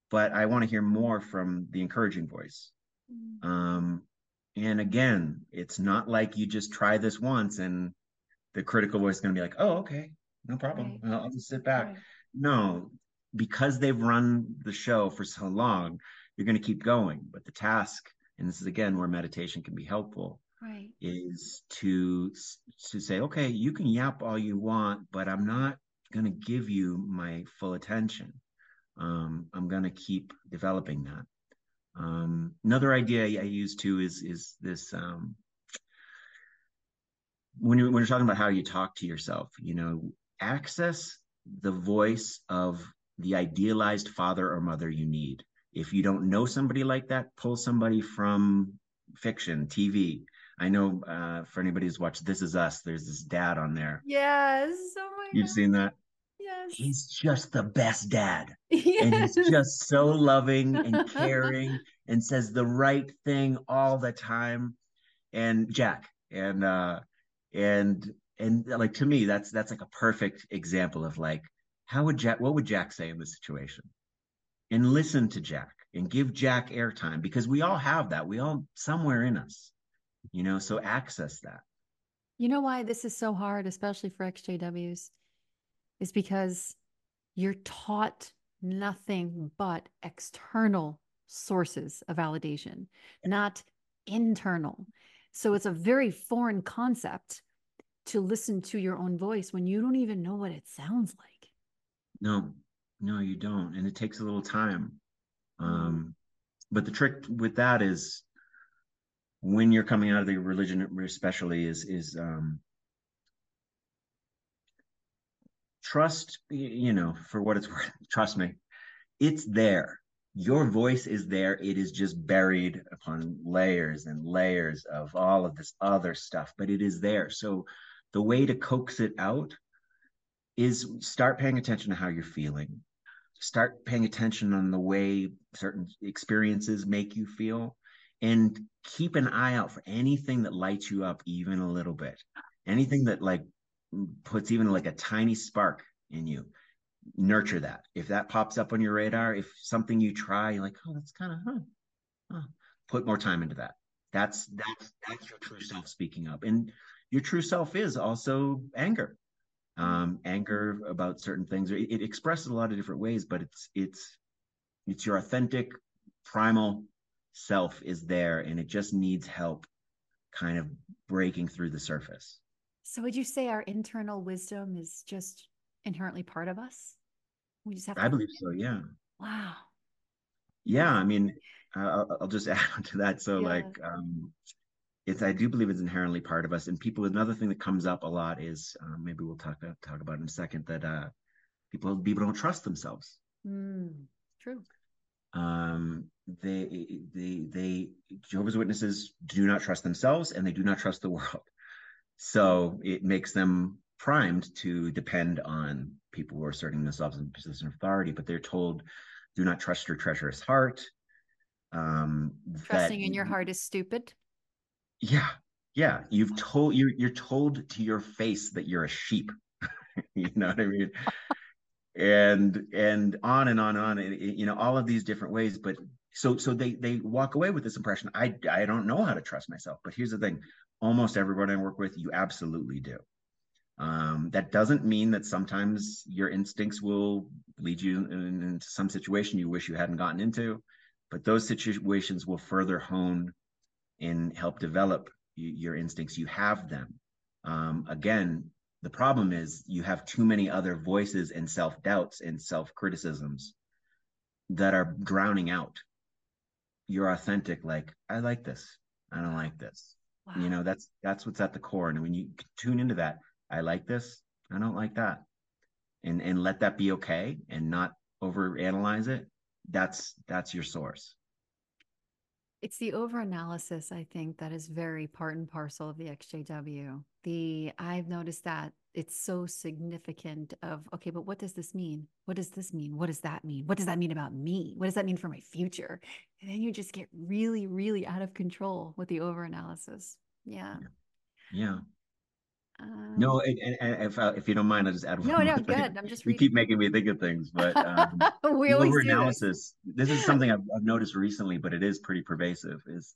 S2: but I want to hear more from the encouraging voice.
S1: Mm.
S2: Um, and again, it's not like you just try this once and the critical voice is going to be like, oh, okay, no problem.
S1: Right.
S2: I'll, I'll just sit back.
S1: Right.
S2: No, because they've run the show for so long, you're going to keep going. But the task, and this is again where meditation can be helpful,
S1: Right.
S2: is to to say, okay, you can yap all you want, but I'm not going to give you my full attention. Um, I'm going to keep developing that. Um, another idea I use too is is this um, when you're when you're talking about how you talk to yourself, you know, access the voice of the idealized father or mother you need. If you don't know somebody like that, pull somebody from fiction, T V. I know uh, for anybody who's watched This Is Us, there's this dad on there.
S1: Yes. Oh my
S2: You've
S1: God.
S2: seen that?
S1: Yes.
S2: He's just the best dad. And he's
S1: Yes.
S2: just so loving and caring and says the right thing all the time. And Jack. And uh and and like to me, that's that's like a perfect example of like how would Jack what would Jack say in this situation? And listen to Jack and give Jack airtime because we all have that. We all somewhere in us, you know, so access that.
S1: You know why this is so hard, especially for X J Ws, is because you're taught nothing but external sources of validation, not internal. So it's a very foreign concept to listen to your own voice when you don't even know what it sounds like.
S2: No, no, you don't. And it takes a little time.
S1: Mm.
S2: Um, but the trick with that is when you're coming out of the religion, especially, is is um, trust. You know, for what it's worth, trust me, it's there. Your voice is there. It is just buried upon layers and layers of all of this other stuff, but it is there. So the way to coax it out is start paying attention to how you're feeling. Start paying attention on the way certain experiences make you feel and keep an eye out for anything that lights you up even a little bit. Anything that like puts even like a tiny spark in you, nurture that. If that pops up on your radar, if something you try, you're like, oh, that's kind of, huh, huh, put more time into that. That's that's that's your true self speaking up, and your true self is also anger, um, anger about certain things. It, it expresses a lot of different ways, but it's it's it's your authentic, primal self is there, and it just needs help, kind of breaking through the surface.
S1: So would you say our internal wisdom is just inherently part of us? We just have
S2: I
S1: to,
S2: believe so. Yeah.
S1: wow.
S2: Yeah,
S1: That's,
S2: I mean, I'll, I'll just add on to that. So,
S1: yeah.
S2: like, um, it's I do believe it's inherently part of us. And people, another thing that comes up a lot is um, maybe we'll talk about, talk about in a second that uh, people people don't trust themselves.
S1: Mm, true.
S2: Um, they they they Jehovah's Witnesses do not trust themselves, and they do not trust the world. So it makes them primed to depend on people who are asserting themselves in a position of authority. But they're told, do not trust your treacherous heart. Um, that
S1: Trusting in your heart is stupid.
S2: yeah, yeah, you've told you're you're told to your face that you're a sheep. You know what I mean? And and on and on and on, and, you know, all of these different ways. But so so they they walk away with this impression. I I don't know how to trust myself. But here's the thing: almost everyone I work with, you absolutely do. Um, that doesn't mean that sometimes your instincts will lead you in, into some situation you wish you hadn't gotten into, but those situations will further hone and help develop your instincts. You have them. Um, again, the problem is you have too many other voices and self doubts and self criticisms that are drowning out your authentic. Like, I like this. I don't like this. You
S1: Wow.
S2: know, that's that's what's at the core. And when you tune into that, I like this. I don't like that, and and let that be okay, and not over analyze it. That's that's your source.
S1: It's the overanalysis, I think, that is very part and parcel of the X J W. The I've noticed that it's so significant of, okay, but what does this mean? What does this mean? What does that mean? What does that mean about me? What does that mean for my future? And then you just get really, really out of control with the overanalysis. Yeah.
S2: Yeah. No,
S1: Um,
S2: and, and, and if uh, if you don't mind, I'll just add one
S1: no,
S2: more
S1: no, go
S2: thing.
S1: ahead. I'm just
S2: You
S1: reading.
S2: keep making me think of things, but um,
S1: We
S2: the
S1: always do this.
S2: overanalysis. This is something I've, I've noticed recently, but it is pretty pervasive. Is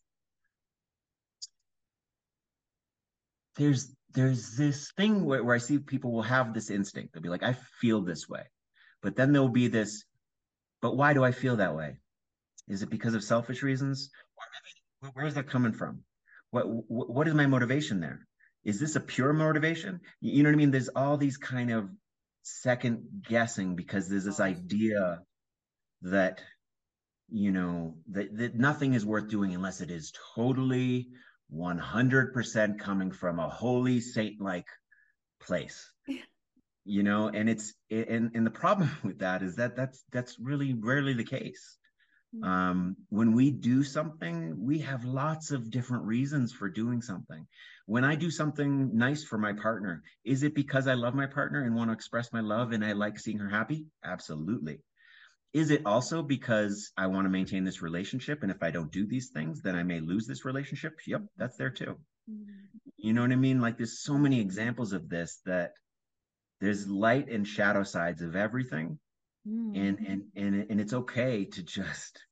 S2: there's there's this thing where, where I see people will have this instinct. They'll be like, I feel this way, but then there'll be this. But why do I feel that way? Is it because of selfish reasons? Or maybe, where is that coming from? What, what what is my motivation there? Is this a pure motivation? You know what I mean? There's all these kind of second guessing because there's this idea that you know that, that nothing is worth doing unless it is totally one hundred percent coming from a holy saint like place, you know. And it's and and the problem with that is that that's that's really rarely the case. Um, when we do something, we have lots of different reasons for doing something. When I do something nice for my partner, is it because I love my partner and want to express my love and I like seeing her happy? Absolutely. Is it also because I want to maintain this relationship? And if I don't do these things, then I may lose this relationship? Yep, that's there too. You know what I mean? Like there's so many examples of this that there's light and shadow sides of everything.
S1: Mm.
S2: And and and and it's okay to just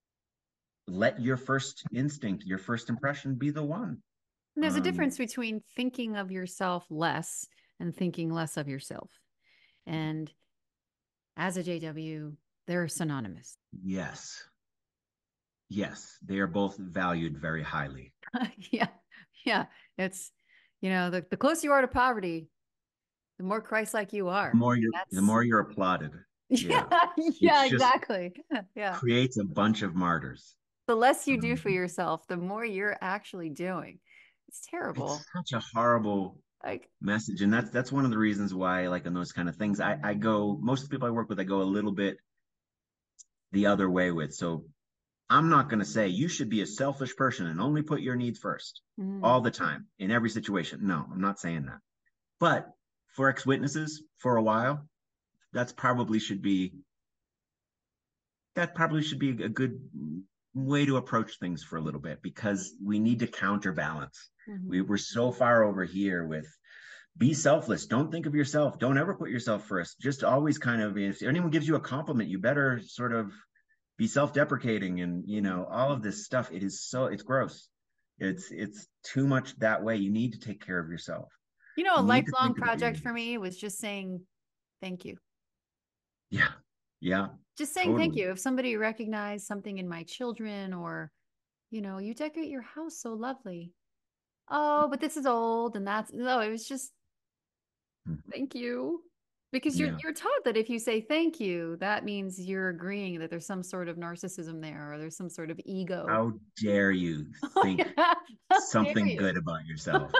S2: let your first instinct, your first impression be the one.
S1: And there's a
S2: Um,
S1: difference between thinking of yourself less and thinking less of yourself. And as a J W, they're synonymous.
S2: yes, yes, they are both valued very highly.
S1: Yeah. Yeah. It's, you know, the, the closer you are to poverty, the more Christ-like you
S2: The
S1: are.
S2: more you're, the
S1: That's,
S2: more you're applauded.
S1: yeah.
S2: Yeah,
S1: Yeah,
S2: it's just
S1: exactly. Yeah.
S2: creates a bunch of martyrs.
S1: The less you do
S2: Um,
S1: for yourself, the more you're actually doing. It's
S2: it's
S1: terrible.
S2: such a horrible
S1: Like,
S2: message, and that's that's one of the reasons why, like in those kind of things, I I go. Most of the people I work with, I go a little bit the other way with. So I'm not going to say you should be a selfish person and only put your needs first
S1: mm,
S2: all the time in every situation. No, I'm not saying that. But for ex witnesses, for a while, that's probably should be that probably should be a good way to approach things for a little bit because we need to counterbalance. We,
S1: mhm.
S2: we're so far over here with be selfless. Don't think of yourself. Don't ever put yourself first. Just always kind of, if anyone gives you a compliment, you better sort of be self-deprecating and, you know, all of this stuff. It is so, it's gross. It's, it's too much that way. You need to take care of yourself.
S1: You know, a
S2: You need to
S1: lifelong
S2: think about your
S1: project for
S2: needs.
S1: me was just saying thank you.
S2: Yeah. Yeah.
S1: Just saying thank
S2: Totally.
S1: you. If somebody recognized something in my children or, you know, you decorate your house so lovely. Oh, but this is old and that's no, it was just thank you. Because you're
S2: Yeah.
S1: you're taught that if you say thank you, that means you're agreeing that there's some sort of narcissism there or there's some sort of ego.
S2: How dare you
S1: Oh,
S2: think
S1: yeah. How dare
S2: something
S1: you?
S2: good about yourself?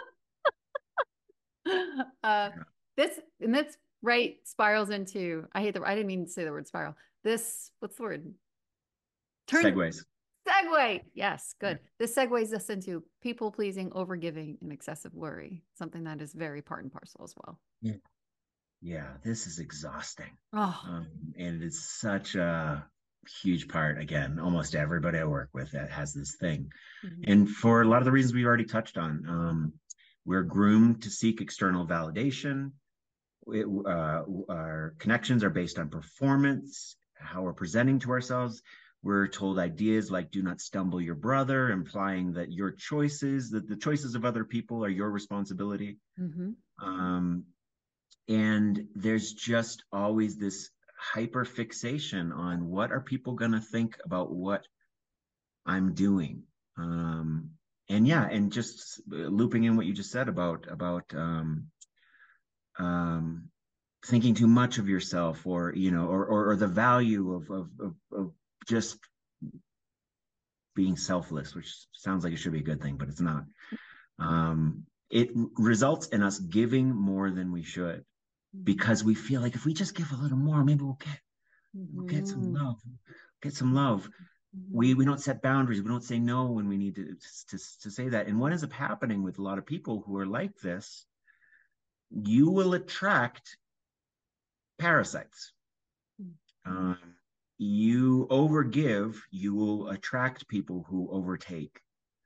S1: uh
S2: Yeah.
S1: this and this right spirals into I hate the I didn't mean to say the word spiral. This what's the word? Turn
S2: Segues.
S1: segue. Yes,
S2: Yeah.
S1: good. This segues us into people pleasing, overgiving, and excessive worry, something that is very part and parcel as well.
S2: Yeah. Yeah. This is exhausting.
S1: Oh,
S2: Um, and it's such a huge part. Again, almost everybody I work with that has this thing.
S1: mhm.
S2: And for a lot of the reasons we already touched on, um, we're groomed to seek external validation. It, uh, our connections are based on performance, how we're presenting to ourselves. We're told ideas like "do not stumble your brother," implying that your choices, that the choices of other people, are your responsibility.
S1: Mhm.
S2: Um, and there's just always this hyper fixation on what are people going to think about what I'm doing. Um, and yeah, and just looping in what you just said about about um, um, thinking too much of yourself, or you know, or or, or the value of, of of of just being selfless, which sounds like it should be a good thing, but it's not. Um, it results in us giving more than we should because we feel like if we just give a little more, maybe we'll get we'll get some
S1: Mhm.
S2: love, get some love. We
S1: Mhm.
S2: we don't set boundaries. We don't say no when we need to to to say that. And what ends up happening with a lot of people who are like this, you will attract parasites. Um, you overgive, you will attract people who overtake.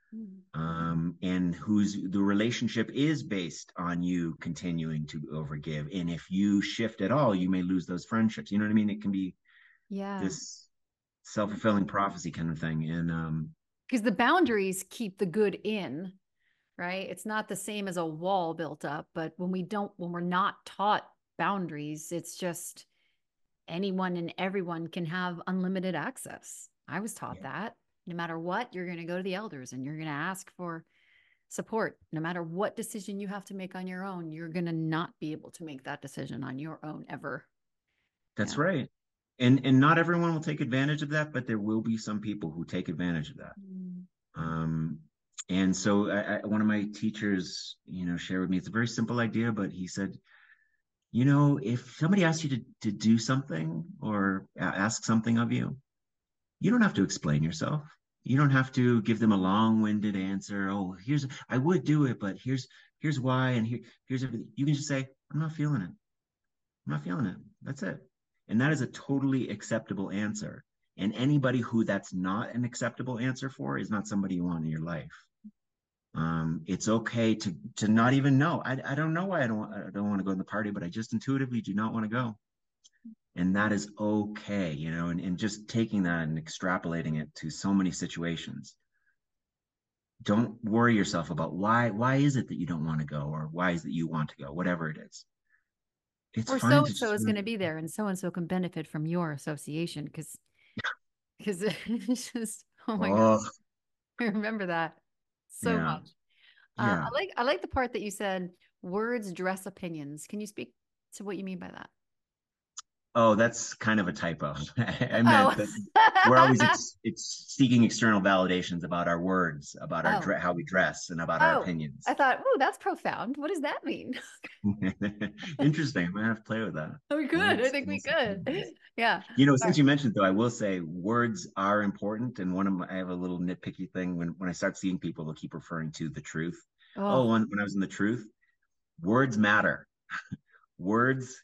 S2: um, and whose the relationship is based on you continuing to overgive. And if you shift at all, you may lose those friendships. You know what I mean? It can be
S1: Yeah.
S2: this self-fulfilling prophecy kind of thing. And um,
S1: Because the boundaries keep the good in, right? It's not the same as a wall built up, but when we don't, when we're not taught boundaries, it's just anyone and everyone can have unlimited access. I was taught
S2: yeah,
S1: that no matter what, you're going to go to the elders and you're going to ask for support. No matter what decision you have to make on your own, you're going to not be able to make that decision on your own ever.
S2: that's
S1: Yeah.
S2: right. And and not everyone will take advantage of that, but there will be some people who take advantage of that.
S1: Mm.
S2: Um, and so I, I, one of my teachers, you know, shared with me, it's a very simple idea, but he said, you know, if somebody asks you to, to do something or ask something of you, you don't have to explain yourself. You don't have to give them a long-winded answer. Oh, here's, I would do it, but here's, here's why. And here, here's everything. You can just say, I'm not feeling it. I'm not feeling it. That's it. And that is a totally acceptable answer. And anybody who that's not an acceptable answer for is not somebody you want in your life. Um, it's okay to to not even know. I, I don't know why I don't I don't want to go to the party, but I just intuitively do not want to go. And that is okay, you know, and, and just taking that and extrapolating it to so many situations. Don't worry yourself about why why is it that you don't want to go, or why is it that you want to go, whatever it is. It's
S1: Or
S2: fine
S1: so
S2: to
S1: and so
S2: just
S1: is going to be there, and so and so can benefit from your association because because it's just oh my god,
S2: oh
S1: I remember that so
S2: yeah,
S1: much. Uh,
S2: yeah.
S1: I like I like the part that you said words dress opinions. Can you speak to what you mean by that?
S2: Oh, that's kind of a typo. I
S1: Oh,
S2: meant that we're always ex- it's seeking external validations about our words, about our
S1: oh,
S2: dre- how we dress, and about our
S1: oh! I
S2: opinions.
S1: thought, oh, that's profound. What does that mean?
S2: Interesting. I might have to play with that.
S1: We could. I
S2: Words,
S1: think we
S2: dress,
S1: could.
S2: opinions.
S1: Yeah.
S2: You know,
S1: All
S2: since
S1: right.
S2: you mentioned though, I will say words are important. And one of my, I have a little nitpicky thing when when I start seeing people, they'll keep referring to the truth. Oh,
S1: Oh,
S2: when, when I was in the truth, words matter. Words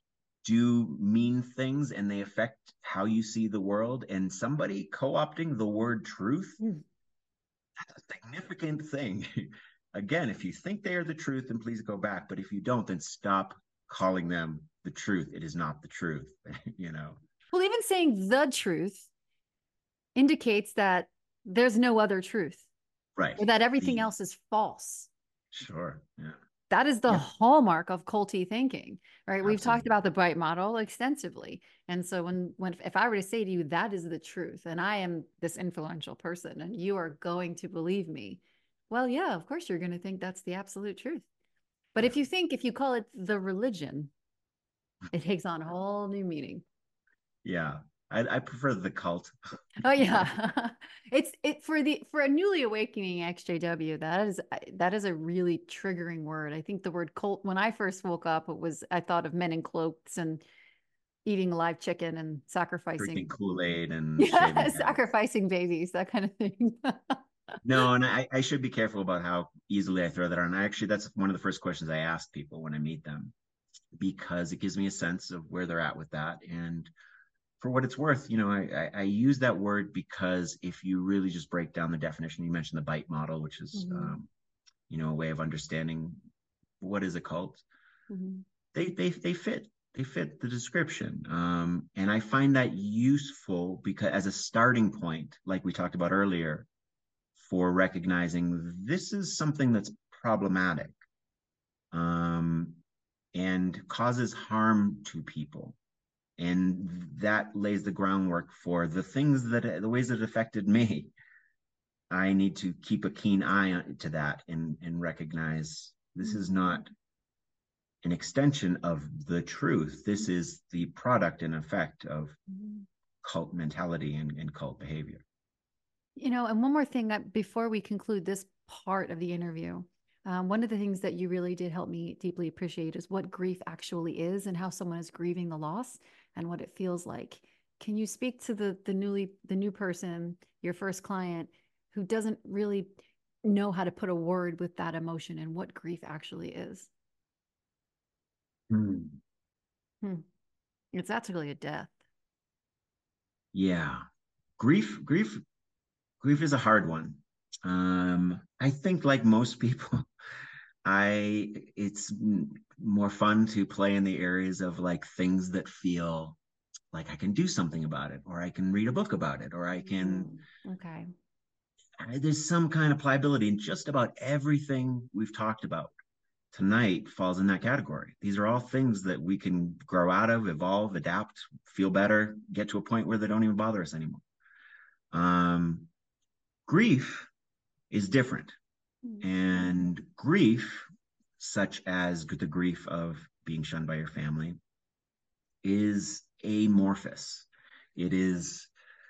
S2: do mean things and they affect how you see the world. And somebody co-opting the word truth,
S1: mm,
S2: that's a significant thing. Again, if you think they are the truth, then please go back. But if you don't, then stop calling them the truth. It is not the truth, you know.
S1: well, even saying the truth indicates that there's no other truth
S2: Right.
S1: or that everything
S2: The
S1: else is false.
S2: sure. Yeah.
S1: That is the
S2: Yep.
S1: hallmark of culty thinking, right? We've talked
S2: Absolutely.
S1: about the Bright model extensively. And so when when if I were to say to you that is the truth and I am this influential person and you are going to believe me, well, yeah, of course you're going to think that's the absolute truth. But
S2: Yeah.
S1: if you think if you call it the religion, it takes on a whole new meaning.
S2: Yeah. I, I prefer the cult.
S1: Oh yeah. It's it for the for a newly awakening X J W, that is that is a really triggering word. I think the word cult when I first woke up, it was I thought of men in cloaks and eating live chicken and
S2: Drinking
S1: sacrificing.
S2: Kool-Aid and
S1: Yeah,
S2: shaving heads.
S1: sacrificing babies, that kind of thing.
S2: No, and I, I should be careful about how easily I throw that on. I actually, that's one of the first questions I ask people when I meet them, because it gives me a sense of where they're at with that. And for what it's worth, you know, I, I, I use that word because if you really just break down the definition, you mentioned the bite model, which is,
S1: Mhm,
S2: um, you know, a way of understanding what is a cult.
S1: mhm,
S2: They they they fit they fit the description, um, and I find that useful because as a starting point, like we talked about earlier, for recognizing this is something that's problematic, um, and causes harm to people. And that lays the groundwork for the things that the ways that it affected me. I need to keep a keen eye to that and and recognize this is not an extension of the truth. This is the product and effect of
S1: mhm.
S2: cult mentality and, and cult behavior.
S1: You know, and one more thing that before we conclude this part of the interview, um, one of the things that you really did help me deeply appreciate is what grief actually is and how someone is grieving the loss and what it feels like. Can you speak to the the newly the new person, your first client, who doesn't really know how to put a word with that emotion and what grief actually is?
S2: Hmm.
S1: Hmm. It's actually a death.
S2: Yeah. Grief, grief, grief is a hard one. Um, I think like most people, I it's more fun to play in the areas of like things that feel like I can do something about it, or I can read a book about it, or I can.
S1: Mm, okay.
S2: There's some kind of pliability in just about everything we've talked about tonight falls in that category. These are all things that we can grow out of, evolve, adapt, feel better, get to a point where they don't even bother us anymore. Um, Grief is different.
S1: Mm,
S2: And grief, such as the grief of being shunned by your family, is amorphous. It is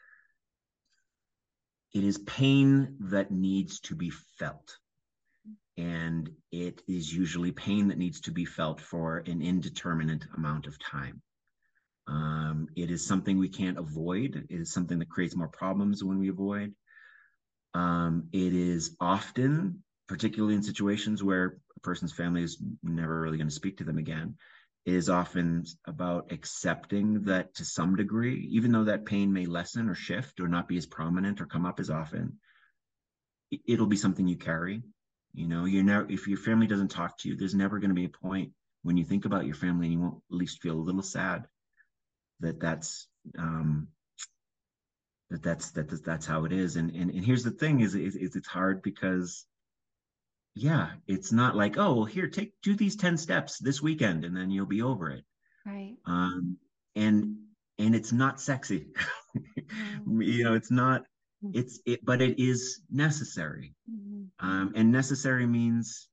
S2: it is pain that needs to be felt. And it is usually pain that needs to be felt for an indeterminate amount of time. Um, it is something we can't avoid. It is something that creates more problems when we avoid. Um, it is often, particularly in situations where a person's family is never really going to speak to them again, is often about accepting that to some degree, even though that pain may lessen or shift or not be as prominent or come up as often, it'll be something you carry. You know, you're never, if your family doesn't talk to you, there's never going to be a point when you think about your family and you won't at least feel a little sad that that's, um, that that's that that's how it is. And and, and here's the thing: is, is is it's hard because yeah, it's not like, oh well, here, take do these ten steps this weekend and then you'll be over it.
S1: right.
S2: Um, and and it's not sexy.
S1: No.
S2: You know, it's not.
S1: Mm,
S2: It's it, but it is necessary.
S1: mhm,
S2: Um, and necessary means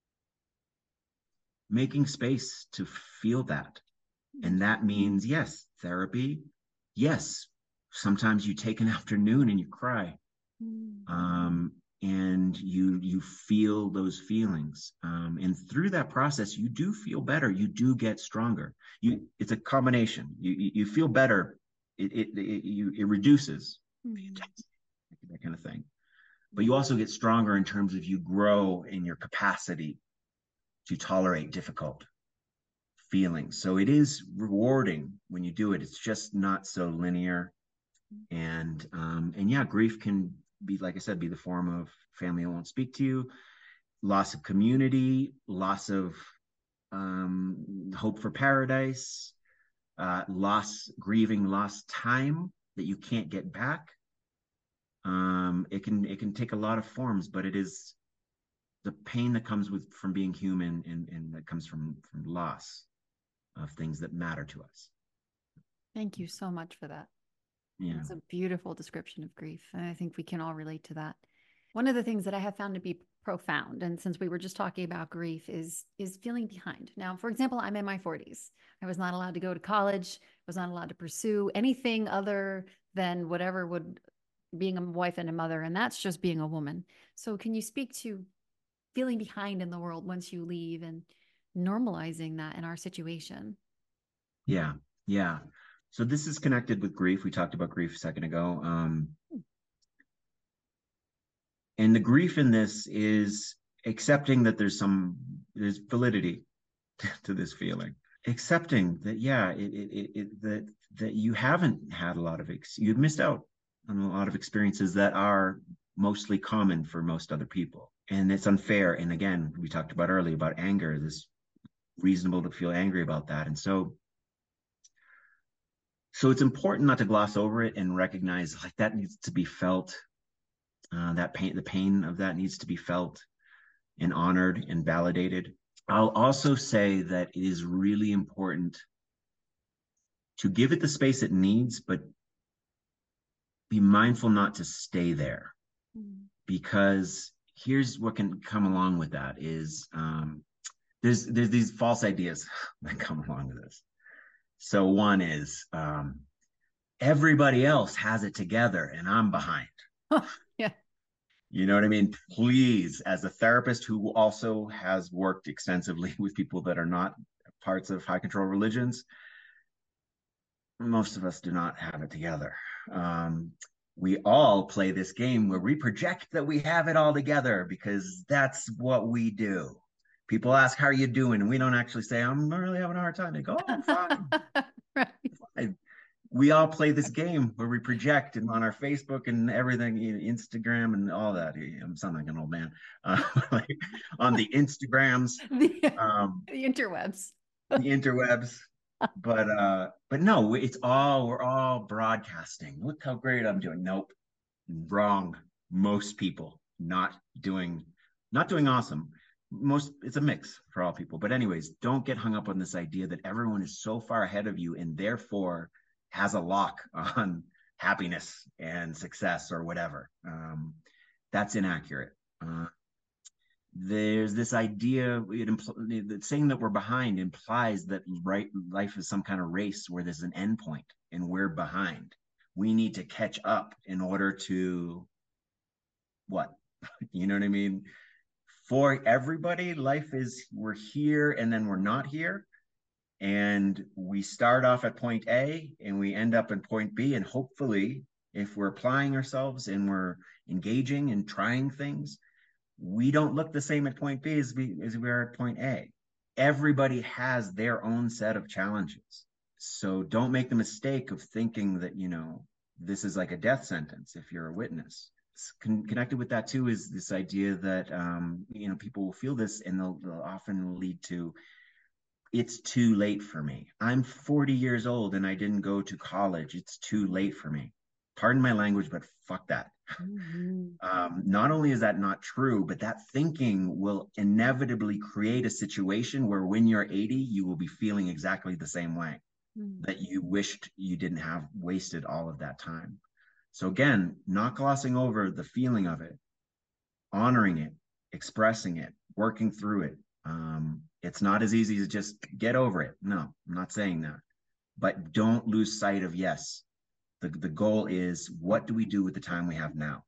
S2: making space to feel that. And that means, yes, therapy. Yes, sometimes you take an afternoon and you cry.
S1: mm,
S2: Um, and you you feel those feelings. Um, and through that process, you do feel better. You do get stronger. You it's a combination. You you, you feel better. It, it it you it reduces
S1: mm,
S2: that kind of thing. But you also get stronger in terms of you grow in your capacity to tolerate difficult feelings. So it is rewarding when you do it. It's just not so linear. And um, and yeah, grief can be, like I said, be the form of family that won't speak to you, loss of community, loss of um, hope for paradise, uh, loss, grieving lost time that you can't get back. Um, it can it can take a lot of forms, but it is the pain that comes with from being human and, and that comes from from loss of things that matter to us.
S1: Thank you so much for that.
S2: Yeah.
S1: That's a beautiful description of grief. And I think we can all relate to that. One of the things that I have found to be profound, and since we were just talking about grief, is is feeling behind. Now, for example, I'm in my forties. I was not allowed to go to college, was not allowed to pursue anything other than whatever would being a wife and a mother, and that's just being a woman. So can you speak to feeling behind in the world once you leave and normalizing that in our situation?
S2: Yeah. Yeah. So this is connected with grief. We talked about grief a second ago. Um, and the grief in this is accepting that there's some there's validity to this feeling. Accepting that, yeah, it, it, it, it that that you haven't had a lot of ex- you've missed out on a lot of experiences that are mostly common for most other people, and it's unfair. And again, we talked about earlier about anger. This reasonable to feel angry about that, and so so it's important not to gloss over it and recognize like that needs to be felt. Uh, that pain, the pain of that needs to be felt and honored and validated. I'll also say that it is really important to give it the space it needs, but be mindful not to stay there,
S1: Mm,
S2: because here's what can come along with that is um, there's there's these false ideas that come along with this. So one is um, everybody else has it together and I'm behind.
S1: yeah.
S2: You know what I mean? Please, as a therapist who also has worked extensively with people that are not parts of high control religions, most of us do not have it together. Um, we all play this game where we project that we have it all together because that's what we do. People ask, how are you doing? And we don't actually say, I'm really having a hard time. They go, oh, I'm fine.
S1: Right.
S2: Fine. we all play this game where we project and on our Facebook and everything, Instagram and all that. I'm sounding like an old man. Uh, like on the Instagrams,
S1: the,
S2: um,
S1: the interwebs,
S2: the interwebs. But uh, but no, it's all we're all broadcasting. Look how great I'm doing. Nope, wrong. Most people not doing not doing awesome. Most it's a mix for all people. But anyways, don't get hung up on this idea that everyone is so far ahead of you and therefore has a lock on happiness and success or whatever. Um, that's inaccurate. Uh, there's this idea it impl- that saying that we're behind implies that right life is some kind of race where there's an end point and we're behind. We need to catch up in order to what? You know what I mean? For everybody, life is we're here and then we're not here. And we start off at point A and we end up in point B. And hopefully, if we're applying ourselves and we're engaging and trying things, we don't look the same at point B as we as we are at point A. Everybody has their own set of challenges. So don't make the mistake of thinking that, you know, this is like a death sentence if you're a witness. Con- connected with that too is this idea that um, you know, people will feel this and they'll, they'll often lead to it's too late for me. I'm forty years old and I didn't go to college. It's too late for me. Pardon my language, but fuck that. Mm-hmm. Um, not only is that not true, but that thinking will inevitably create a situation where when you're eighty, you will be feeling exactly the same way mm-hmm. that you wished you didn't have wasted all of that time. So again, not glossing over the feeling of it, honoring it, expressing it, working through it. Um, it's not as easy as just get over it. No, I'm not saying that. But don't lose sight of, yes, the, the goal is what do we do with the time we have now?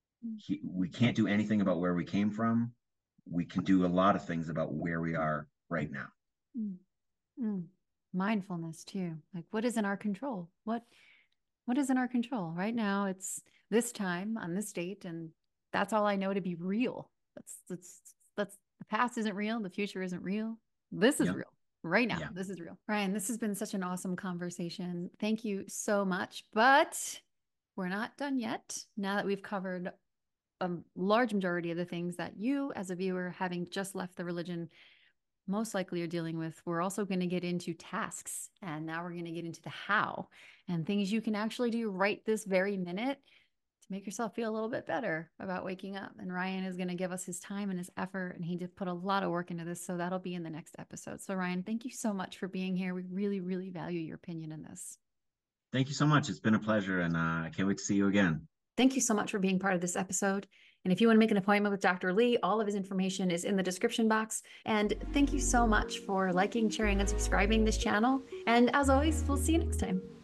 S2: He, we can't do anything about where we came from. We can do a lot of things about where we are right now.
S1: Mm. Mm. Mindfulness too. Like what is in our control? What what is in our control? Right now it's this time on this date, and that's all I know to be real. That's that's that's the past isn't real, the future isn't real. This is yep. real. Right now, yeah. This is real. Ryan, this has been such an awesome conversation. Thank you so much. But we're not done yet. Now that we've covered a large majority of the things that you, as a viewer, having just left the religion, most likely are dealing with, we're also going to get into tasks. And now we're going to get into the how and things you can actually do right this very minute to make yourself feel a little bit better about waking up. And Ryan is going to give us his time and his effort. And he did put a lot of work into this. So that'll be in the next episode. So Ryan, thank you so much for being here. We really, really value your opinion in this.
S2: Thank you so much. It's been a pleasure. And uh, I can't wait to see you again.
S1: Thank you so much for being part of this episode. And if you want to make an appointment with Doctor Lee, all of his information is in the description box. And thank you so much for liking, sharing, and subscribing this channel. And as always, we'll see you next time.